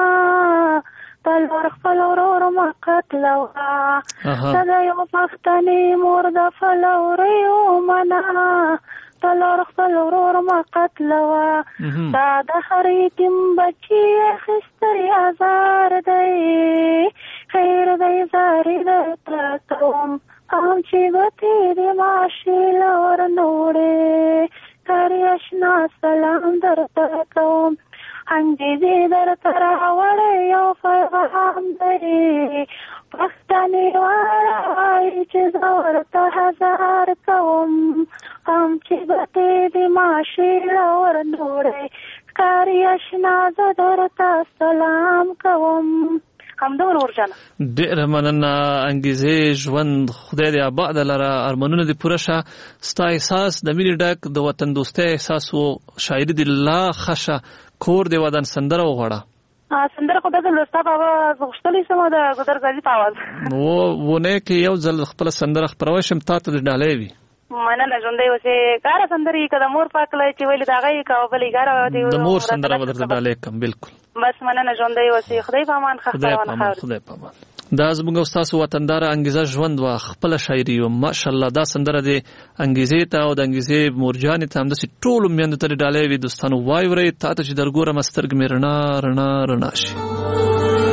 تلور خپل ورور ما قتلوه ته د یو پښتنې مور د پلوریو منا تلور خپل ورور ما قتلوه دا د هر یتیم بچي اخیستی ازار دی خیر دی زاري درته کوم هم چې ګوتې د ماشې له ورنوړې کاری اشنا سلام درته کوم انګریزي درته راوړی یو پیغام دی پښتنې وایي چې زه ورته هزار کوم هم چې ګوتې د ماشې له ورنوړې کاری اشنا زه درته سلام کوم همدومره ورجانه ډېره مننه انګیزې ژوند خدای دې آباد لره ارمانونه دې پوره شه ستا احساس د مینې ډک د وطن دوستۍ احساس و شاعري دې لا ښه شه کور دې ودان سندره وغواړه سندره خو دغه لستا په اواز غوښتلی سم د ګودرګالي په اواز و ونه کې یو ځل خپله سندره خپروی شم تا ته دې ډالۍ وي مننه ژوندی اوسې کاره سندرې که د مور پاکلی چې ویلې د هغه یې کوه بلې ګاره د مور سندره به درته ډالۍ کړم بلکل بس مننه ژوندی اوسې خدای په امان ښه خپرونه خاوري خدای په امان دا زموږ او ستاسو وطنداره انګیزه ژوند وه خپله شاعري وه ماشاءالله دا سندره دې انګیزې ته او د انګیزې مورجانې ته همداسې ټولو میندو ته دې ډالۍ وي دوستانو واورئ تا ته چې در ګورم سترګې مې رڼا رڼا رڼا شي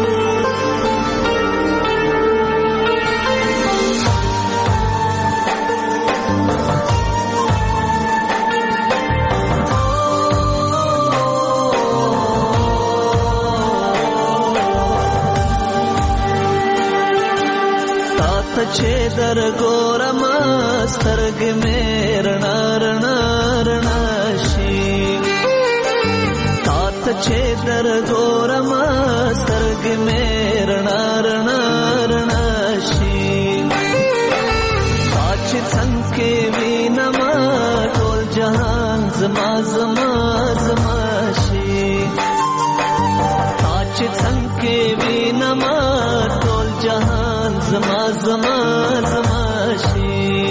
چې در ګورم سترګې مې رڼا رڼا رڼا شي تا ته چې در ګورم سترګې مې رڼا رڼا رڼا شي تا چې څنګه کې وینم ټول جهان زما زما زما شي تا چې څنګه کې وینم ټول جهان زما زما زما شي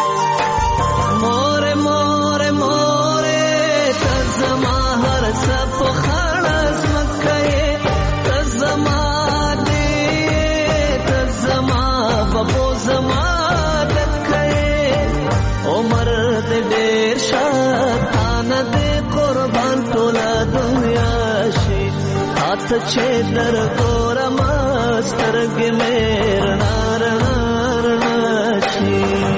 مور مور مور ته زما هر څه په خړ زمکه ته زما دې ته زما بابو زما دکه عمر دې ډېر شاتان دې قربان ټول دنیا شي هات چې در ګورم سترګې مې رڼا رڼا رڼا شي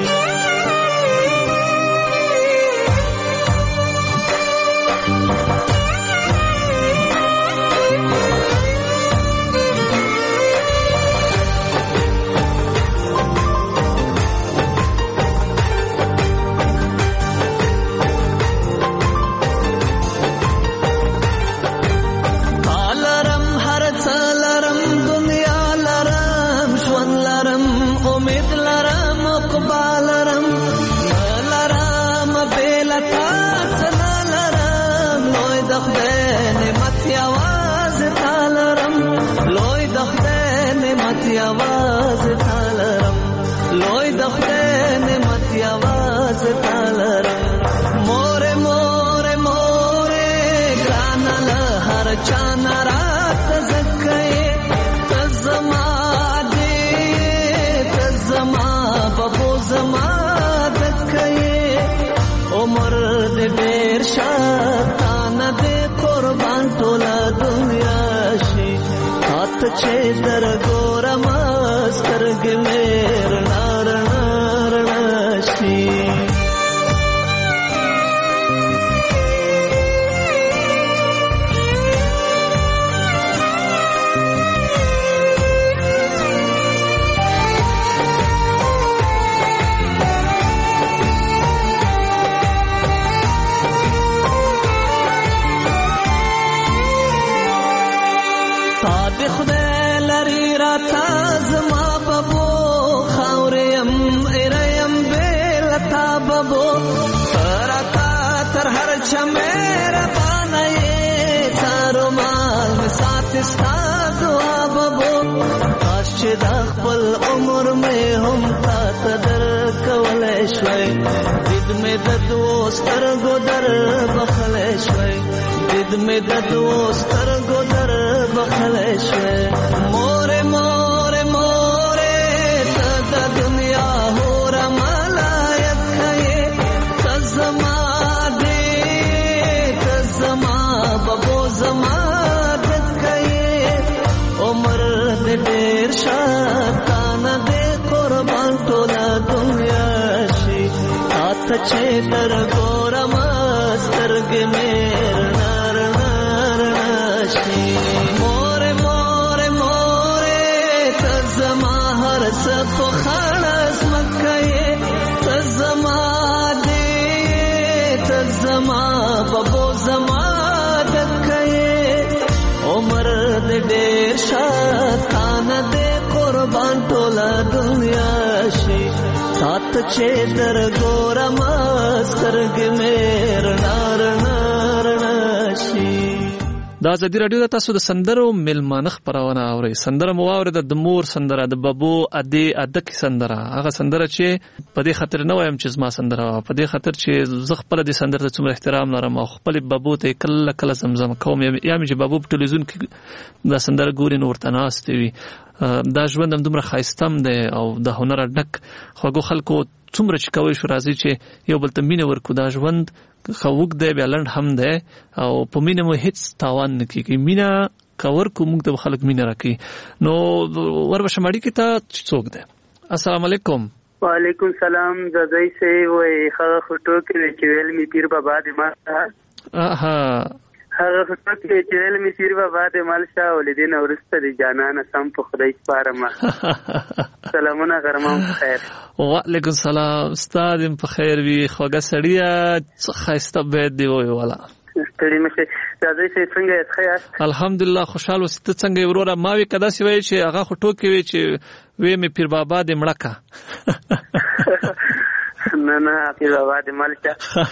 आवाज तालरम लोई दखते ने मत आवाज तालरम मोरे मोरे मोरे ग्रानल हर चाना रात जक्के तजमा दे तजमा बबो जमा दक्के उमर दे बेर शातान दे कुर्बान तोला दुनिया शी हाथ छे दर गोरम سترګې مې رڼا رڼا رڼا شي بابو ترکا تر هر چمیر بانای تارو مال مسات استا دعا بابو کاش چې د خپل عمر مې هم تا تدر کولای شوي دید مې د دوستر ګودر بخلای شوي دید مې د دوستر ګودر بخلای شوي مور مور مور ته د دنیا هور ملایت کړي تزما دې تزما بابو زما دت کړي عمر دې ډېر شاتان دې قربان ټوله دنیا شي تا چې تر ګورم سترګې مې نار نار شي مور مور مور تزما هر څه په خلاص مکه تزما دې تزما بابو زما دکه عمر دې ډېر شاتان دې قربان ټوله دنیا شي سات چې در ګورم سترګې مې نار نار شي. دا ازادي راډیو د تاسو د سندرو ملمانه خبرونه اوري. سندره مو واورده د مور سندره د بابو ادي ادک سندره هغه سندره چې په دې خاطر نه وایم چې زما سندره په دې خاطر چې زه خپل د سندره ته څومره احترام لرم او خپل بابو ته کله کله زمزم کوم یا چې بابو په ټلویزیون کې دا سندره ګوري نو ورته ناست وي. دا ژوند هم دومره ښایسته دی او د هنر ډک خوږو خلکو څومره چې کوي شو راځي چې یو بل ته مینه ورکو. دا ژوند خوږ دی بیا لنډ هم دی او په مینه مو هیڅ تاوان نه کیږي. مینه کور کو موږ ته خلک مینه راکړي. نو وربشه ماړي کې تا څوک دی؟ السلام علیکم. وعلیکم سلام. زدای سي وای خغه خټو کې چې ویل می پیر بابا دې ما اها هغه خطه کې چې ویل می پیر بابا دې مال شاه ولدین اورسته دي جانانه سم په خدای سپارم. سلامونه غرمه خیر. وعلیکم السلام. استاد په خیر وي خوګه سړیا خاسته به دی وای والا ستړي مشه راځي چې څنګه یې خیر. الحمدلله خوشاله وسته څنګه وروره ما وی کدا سی وای چې هغه خټو کې وی چې وې می پیر بابا دې مړکا نه نه پیر بابا دې مالچا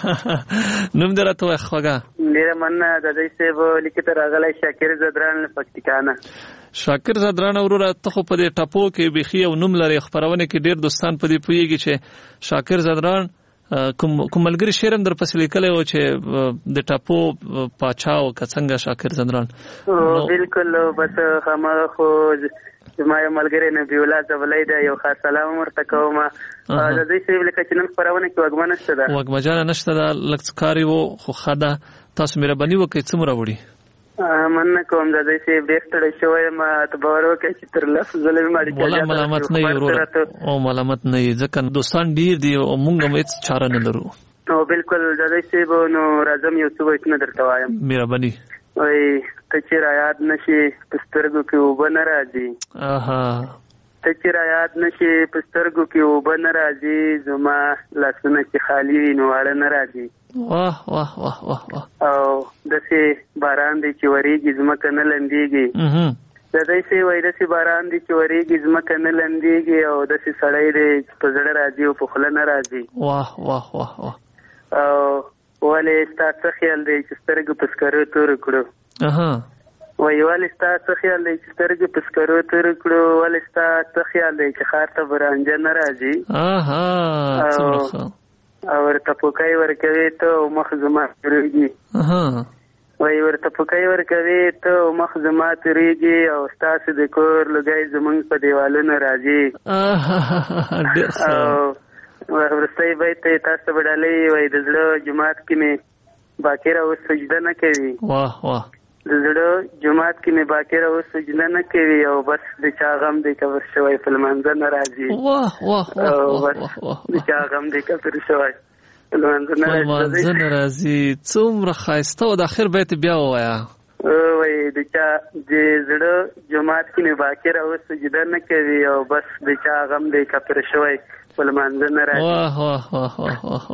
نوم درته خوګه ډیر مننه د دې سیو لیکته راغلی شاکر زدران پکتیکانه. شاکر زدران وروره ته خو په دې ټاپو کې بيخي او نوم لري خبرونه کې ډیر دوستان په دې پويږي چې شاکر زدران کوم کوملګری شعر هم در پسې لیکلی و چې د ټاپو پاچا او څنګه شاکر زدران. بالکل بس هغه خو زما یو ملګری نبی الله زولای دا یو خاص سلام ورته کوم. د دې سیب لکه چې نن خبرونه کې وګمه نشته ده وګمه جان نشته ده لکڅکاری وو خو خدا تاسو مهرباني وکړئ څومره وړي مننه کوم د دې سیب ډېر ستړی شوی ما ته باور وکړئ چې تر لفظ ظلم ماړي ولا ملامت نه یو او ملامت نه ځکه دوستان ډیر دي او موږ هم هیڅ چاره نه لرو. او بالکل د دې سیب نو راځم یو څه وایي نه درته وایم مهرباني وای ته چې را یاد نشي پسترګو کې وب نه راځي. اها ته چې را یاد نشي پسترګو کې وب نه راځي زما لاسونه چې خالی وي نو اړه نه راځي. واه واه واه واه او دسه باران دی چې وریږي زمکه نه لندېږي. د دې سي وای دسه باران دی چې وریږي زمکه نه لندېږي او دسه سړی دی په زړه راځي او په خله نه راځي. واه واه واه واه او ولې ستاسو خیال دی چې سترګې پسکرو تور کړو. اها وای ولې ستاسو خیال دی چې سترګې پسکرو تور کړو ولې ستاسو خیال دی چې خار ته برانجه نه راځي. اها څومره او ورته پوکای ورکوي ته مخ زما تریږي. اها وای ورته پوکای ورکوي ته مخ زما تریږي او ستاسو د کور لګای زمونږ په دیوالونو راځي. اها ډېر ښه ورستای بیت تاسو بدلې وای د زړه جماعت کې می باکره او سجده نه کوي. واه واه د زړه جماعت کې می باکره او سجده نه کوي او بس د چا غم دی کبر شوی په منځ نه راځي. واه واه واه د چا غم دی کبر شوی په منځ نه راځي. څومره خاسته او د اخر بیت بیا وایا وای د چا د زړه جماعت کې می باکره او سجده نه کوي او بس د چا غم دی کبر شوی په منځ نه راځي. واه واه واه واه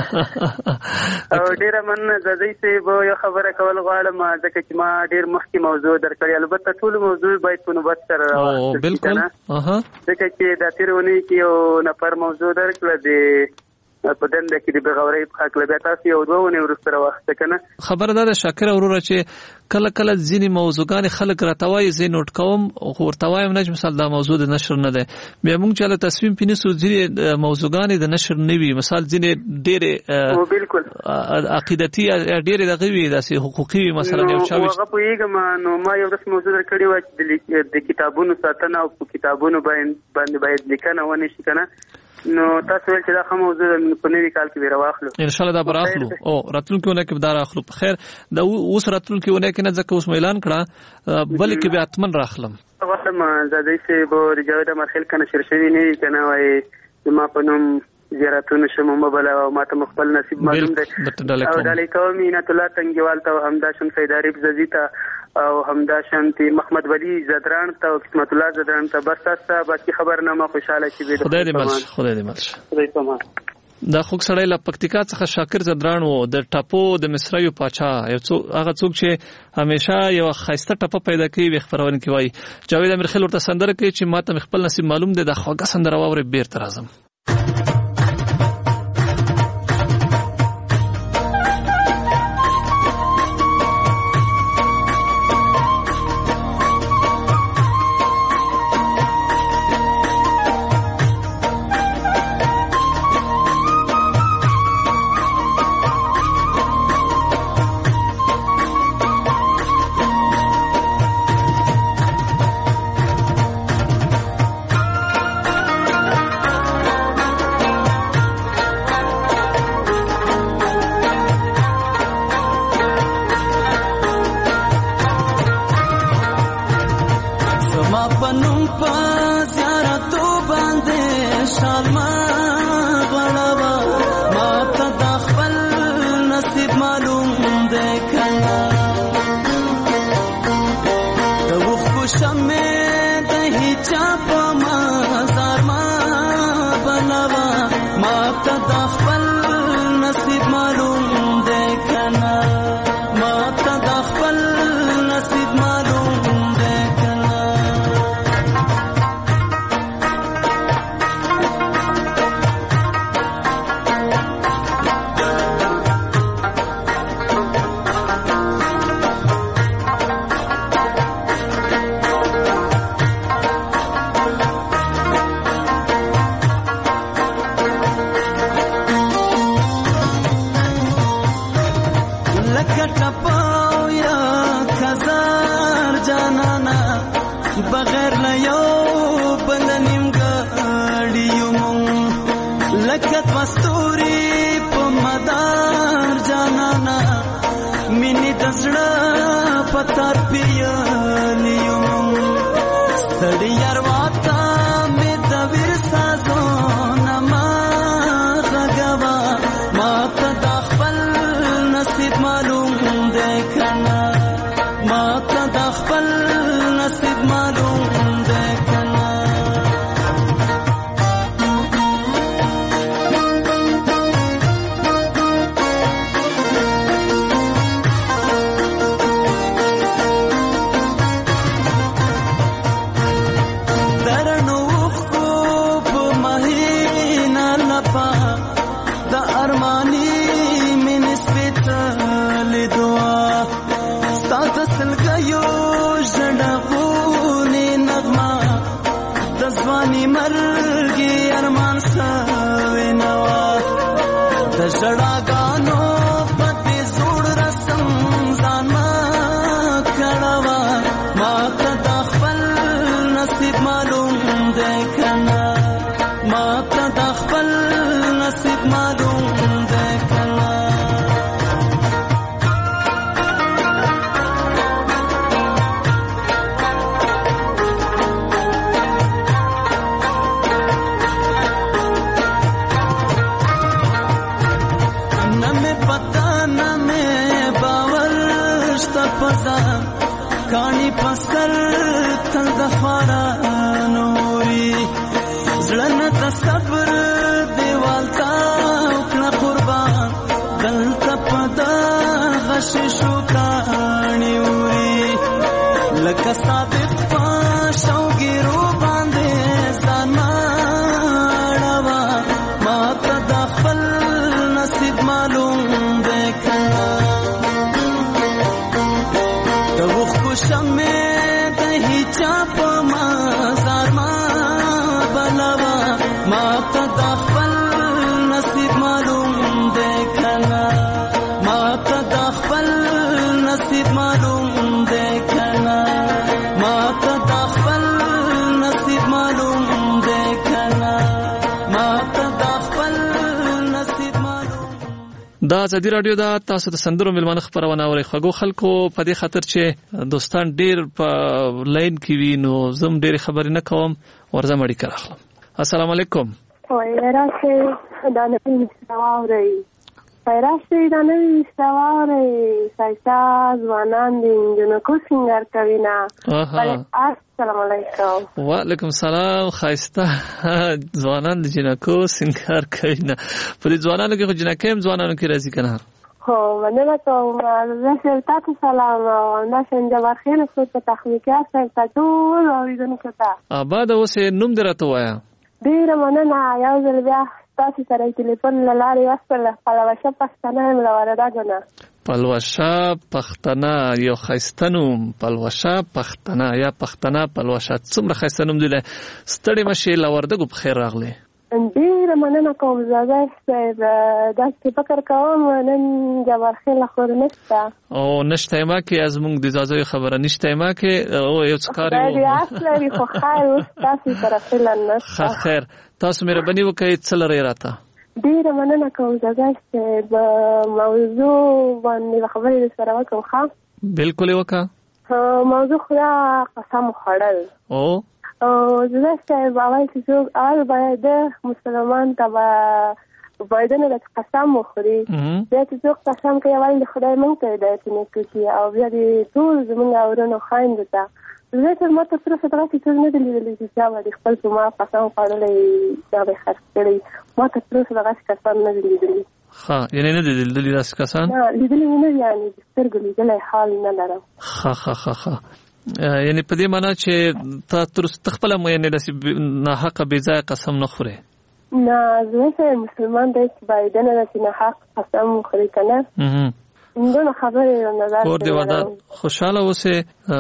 او ډیره مننه زدی سي به یو خبره کول غواړم ځکه چې ما ډیر مخکې موضوع درکړې البته ټول موضوع باید په نوبت سره راوړل. او بالکل اها ځکه چې د تیرونی کې یو نفر موضوع درکړه د په دنده کې د بغاوري په حق لګا تاسو یو دوه ونې ورسره واخته کنه. خبره ده شاکر وروره چې کله کله ځینی موضوعګان خلک راتوي زه نوٹ کوم خو ورتوي نه مثال دا موضوع د نشر نه ده بیا موږ چې له تصمیم پینسو ځینی موضوعګان د نشر نه وي مثال ځینی ډېر بالکل عقیدتي ډېر دغه وي داسې حقوقي مثلا یو چا هغه په یګم نو ما یو رسم موضوع کړی و چې د کتابونو ساتنه او کتابونو باندې باید لیکنه ونه شي کنه. نو تاسو ول چې دا کوم موضوع په نوي کال کې به راوخلو ان شاء الله دا براخلو او راتلونکي ونه کې بدار اخلو په خیر دا اوس راتلونکي ونه کې نه ځکه اوس اعلان کړه بلکې به اتمن راخلم واخلم زادای سه به رجاوید مرخل کنه شرشوی نه کنه وای ما په نوم زیارتونه شمو مبل او ماته مخبل نصیب معلوم ده او دالي قومي نه الله تنګوال ته همداشن فیداری ززیتا او همداشن تی محمد ولی زدران ته قسمت الله زدران ته بس تاسو باقي خبرنامه خوشاله شي به خدای دې مل خدای دې مل خدای پما دا خوک سړی له پکتیکا څخه شاکر زدران وو د ټاپو د مصریو پاچا یو څو هغه څوک چې همیشه یو خاصه ټاپه پیدا کوي خبرونه کوي جاوید امرخیل ورته سندره کوي چې ماته خپل نصیب معلوم دی د خوګه سندره وره بیرته راځم Bal ته د خپل نصیب معلوم دی کنه ما ته د خپل نصیب معلوم دی کنه ما ته د خپل نصیب معلوم دی کنه ما ته د خپل نصیب معلوم. دا ازادي رادیو دا تاسو ته سندرو ملمانه خبرونه اوري خو خلکو په دې خاطر چې دوستان ډیر په لاین کې وي نو زم ډیر خبرې نه کوم ورځم اړیکه راخلم. السلام علیکم. وای راشه دا نه مستواوري پیراشه دا نه مستواوري سایتا ځوانان دي جنو کو سنگار کوي نه. السلام علیکم. وعلیکم السلام. خایسته ځوانان دي جنو کو سنگار کوي نه. په دې ځوانانو کې خو جنکه هم ځوانانو کې راځي کنه. خو مننه کوم زه تاسو سلام او ناشن جوار خیر خو په تخنیکي سره ټول اوریدونکو ته آباد اوسه نوم درته وایا. ډیره مننه یو ځل بیا تاسو سره ټلیفون لاره واسطه پلوشه پښتنه ملواردا غنا. پلوشه پښتنه یو خیستنوم پلوشه پښتنه یا پښتنه پلوشه څومره خیستنوم دی ستړي مشه لوردګو په خیر راغله. ډیره مننه کوم زاده دا چې فکر کوم نن جوار خیر خو نشته او نشته ما کې از موږ د زازوی خبره نشته ما کې او یو څکاري دی اصلي خو خیر تاسو سره فلن نشته. خیر تاسو مهرباني وکړئ څه لري راته. ډیره مننه کوم زاده چې د موضوع باندې خبرې سره وکم. ښه بالکل وکړه. موضوع خدا قسم خوړل او او زه چې باور چې اول باید مسلمان ته باید نه قسم وخوري دا چې څوک قسم کوي اول د خدای مونږ ته دی چې کوي او بیا دې ټول زمونږ اورونو خاين دي تا زه چې ماته سره فتره کې څه نه دي لیدلې چې چا د خپل ما قسم خوړلې دا به خرڅ کړی ماته سره فتره کې قسم نه دي لیدلې. ها یعنی نه دي لیدلې داس کسان نه لیدلې نه یعنی سترګې لیدلې حال نه لرم. ها ها ها ها یعنی په دې معنی چې تا تر خپل مې نه نصیب نه حق بې ځای قسم نه خوري. نه زه مسلمان دی چې باید نه چې نه حق قسم خوري کنه. نو خبره نظر کور دی ودا خوشاله اوسه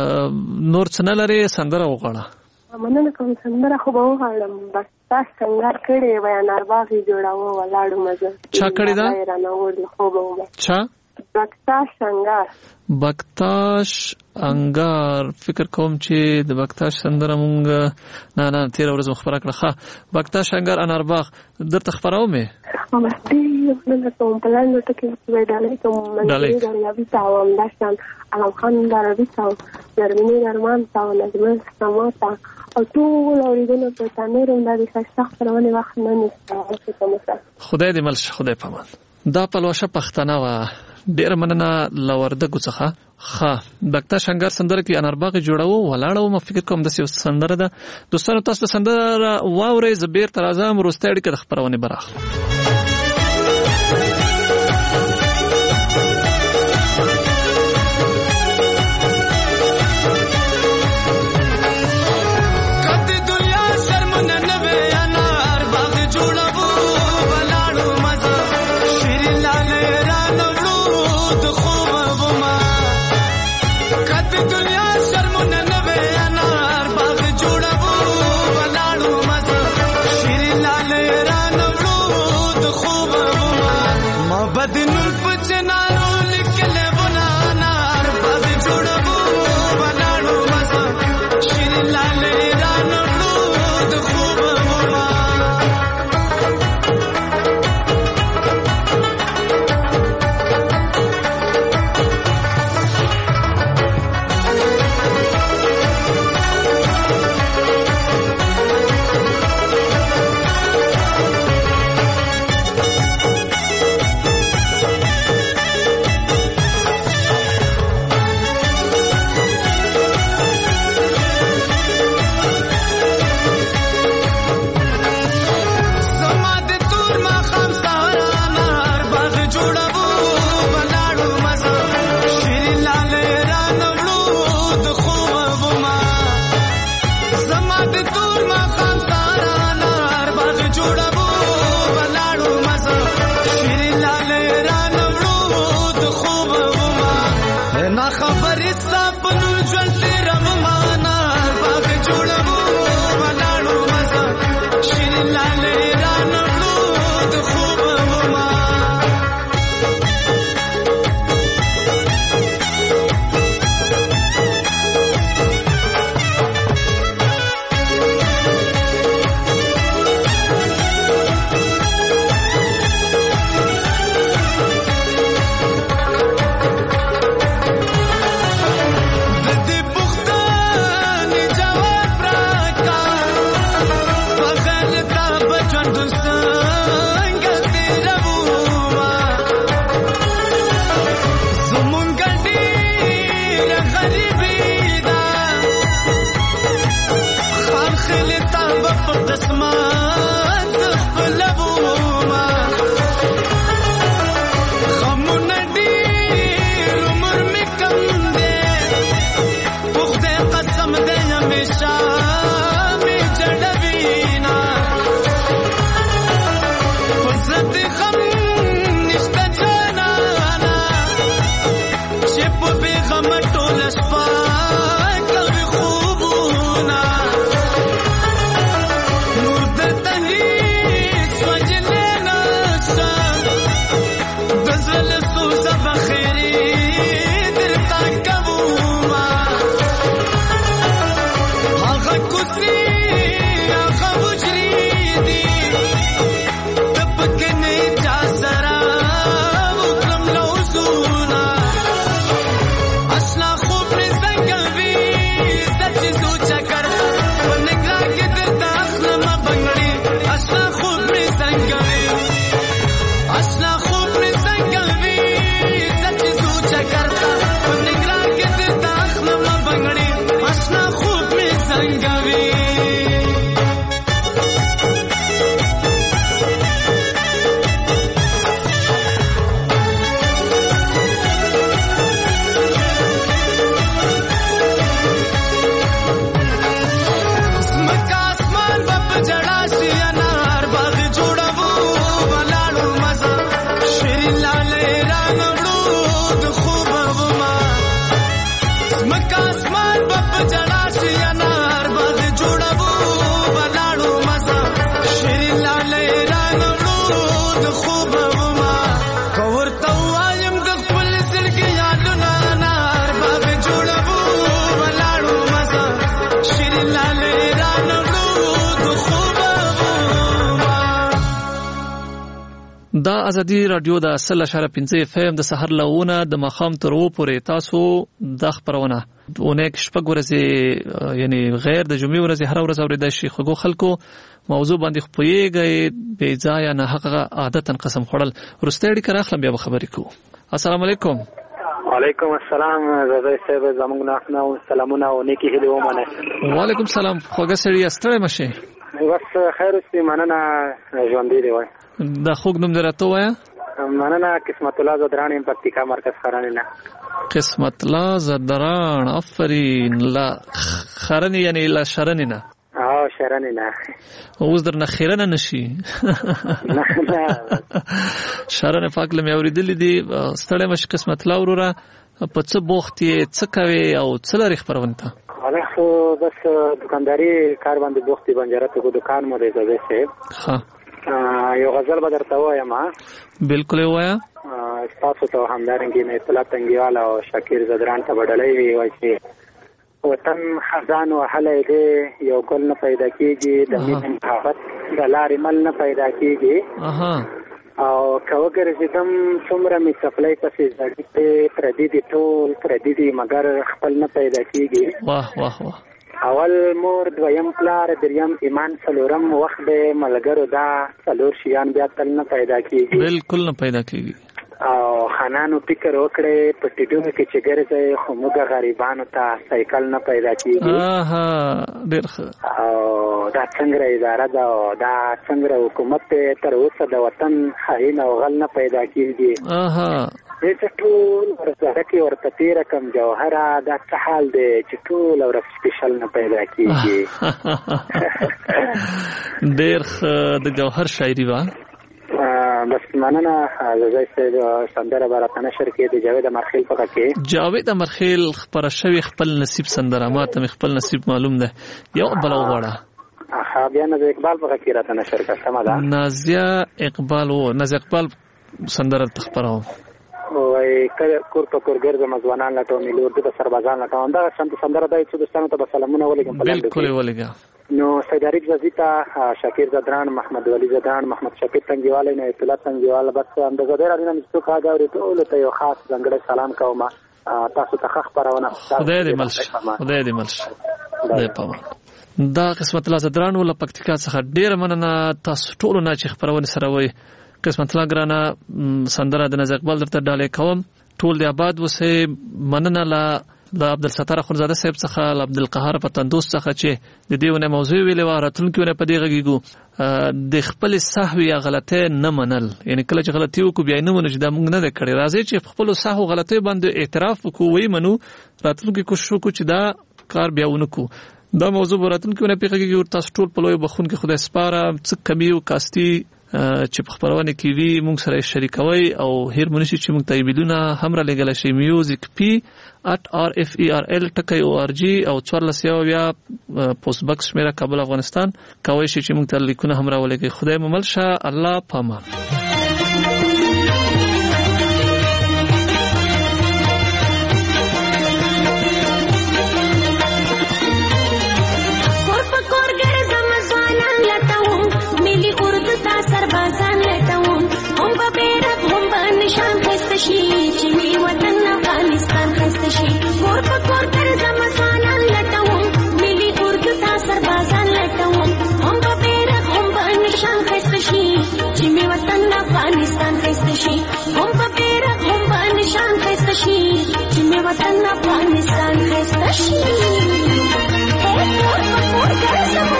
نور څه نه لري سندره وغواړه. مننه کوم سندره خو به وغواړم بس تاسو څنګه کړي بیان ارباغي جوړاو ولاړو مزه چا کړی دا چا بکتاش انگار بکتاش انگار فکر کوم چې د بکتاش سندره مونږ نه نه تیر ورځ مخبره کړه. ښه بکتاش انگار انارباغ درته خبرو مې مستي نه کوم پلان نو ټکی وې ډالې کوم منځ دی یا ویتاو هم داشتن علم خان دروي تاو درمنی درمان تاو نجمه سماتا او ټول اوریدنه په تنورم د ښه خبرونه وخت نه نشته. خدای دې ملش خدای پامان. دا پلوشه پښتنه وا ډیر مننه لوردګو څخه. ښه بکتا شنګار سندره کې انارباغ جوړاو ولاړو ما فکر کوم د سیو سندره ده. دوستانو تاسو سندره واورئ زبیر تر اعظم روستې اړیکه د خبرونه براخله. دا ازادي رادیو د اصل اشاره پنځه اف ام د سحر لونه د مخام تر و پورې تاسو د خبرونه اونې شپږ ورځې یعنی غیر د جمعې ورځې هر ورځ اورېدای شي خو خلکو موضوع باندې خپويږي بې ځای نه حقیقه عادتن قسم خورل ورستېړي کړه خپل بیا خبرې کو السلام علیکم وعلیکم السلام زړه صاحب زمونږ نه نو سلامونه او نیکی هلي ومنه وعلیکم السلام خوګه سړی استړی مشه بس خیر اوسې مننه ژوند دی وای دا خوګ نوم درته وایا مننه قسمت الله زدران پکتیکا مرکز خرانه نه قسمت الله زدران افرین لا خرنی یعنی لا شرنی نه اه شرنی نه اوس در نه خیرنه نشي نه نه شرنه فاکل مې اوریدلې دي ستړی مش قسمت الله وروره په څه بوختي څه کوي او څه لري خبرونه انا خو بس دکانداری کار باندې بوختي بنجرته کو دکان مو دی زوی سه ها یو غزل بدرته وایم بالکل وایا تاسو ته همدارنګي نه اطلاع تنګیواله او شاکر زدران ته بدلای وی وای چې وطن خزان او حلې دې یو کول نه پیدا کیږي د مين محبت د لارې مل نه پیدا کیږي اها او کوګر چې دم څومره می سپلای پسې ځګې پردي دي ټول پردي دي مگر خپل نه پیدا کیږي واه واه واه اول مور دویم پلار دریم ایمان څلورم وخت به ملګرو دا څلور شیان بیا تل نه پیدا کیږي بالکل نه پیدا کیږي او خانانو فکر وکړي په ټیډو کې چې ګرځي خو موږ غریبانو ته سایکل نه پیدا کیږي اها ډیر ښه او دا څنګه اداره دا دا څنګه حکومت تر اوسه د وطن خاين او غل نه پیدا کیږي اها چې ټول ورته کې ورته تیر کم جوهره دا څه حال دی چې ټول ور سپیشل نه پیدا کیږي ډیر د جوهر شاعري وا بس مننه زوی سه سندره براتنه شرکت دی جاوید مرخیل پکا کې جاوید مرخیل خبر شوی خپل نصیب سندره ماته خپل نصیب معلوم ده یو بل وغوړه ها بیا نه اقبال پکا کې راتنه شرکت سم ده نازیه اقبال و نازیه اقبال سندره تخبرو وای کور په کور ګرځم ځوانان لا ته ملور د سربازان لا ته دا سند سندره دای چې دوستانو ته سلامونه ولګم بالکل ولګا نو سیداریک زیتا شاکر زدران محمد ولی زدران محمد شفیق تنگیواله نه اطلاع تنگیواله بس اندازه ډیر اړینه مستو کاږي ټول ته یو خاص ځنګړی سلام کوم تاسو ته خبرونه خدای دې ملش خدای دې ملش دې پام دا قسمت الله زدران ول پکتیکا څخه ډیر مننه تاسو ټول نه چې خبرونه سره وای قسمت الله ګرانه سندره د نزق بل درته ډالې کوم ټول دی آباد وسه مننه لا د عبدالستار خورزاده صاحب څخه عبد القهار پتندوس څخه چې د دېونه موضوع ویلې و راتلونکو نه پدې غږیږو د خپل سهو یا غلطه نه منل یعنی کله چې غلطي وکړو بیا نه منو چې دا موږ نه کړی راځي چې خپل سهو غلطي باندې اعتراف وکړو وای منو راتلونکو کوشش وکړو چې دا کار بیا ونکو دا موضوع راتلونکو نه پیږي تاسو ټول په لوی بخون کې خدای سپاره څه کمی او کاستی چې په خبرونه کې وی موږ سره شریکوي او هیر منشي چې موږ تایبیدونه هم را لګل شي میوزیک پی at r f e r l ټکی او ار جی او چورلس یو بیا پوسټ باکس میرا کابل افغانستان کوي چې موږ ته لیکونه هم را ولګي خدای مو ملشه الله پامان वतन अफगानिस्तान खस्ता शी ए मोर मोर कर समा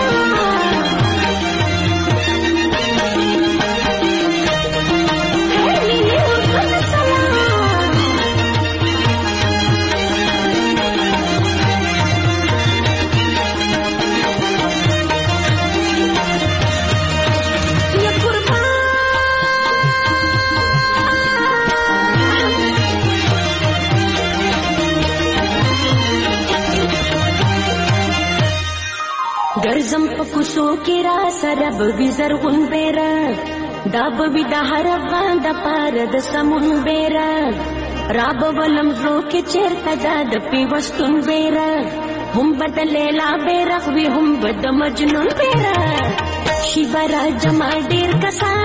गर्जम पकुसो के रा सरब विजर गुन बेरा दाब विदा हरबा द पार द समुन बेरा राब वलम रो के चेरता दाद पी वस्तुन बेरा हम बदले ला बेरा वी हम बद मजनून बेरा शिवरा जमा डेर कसा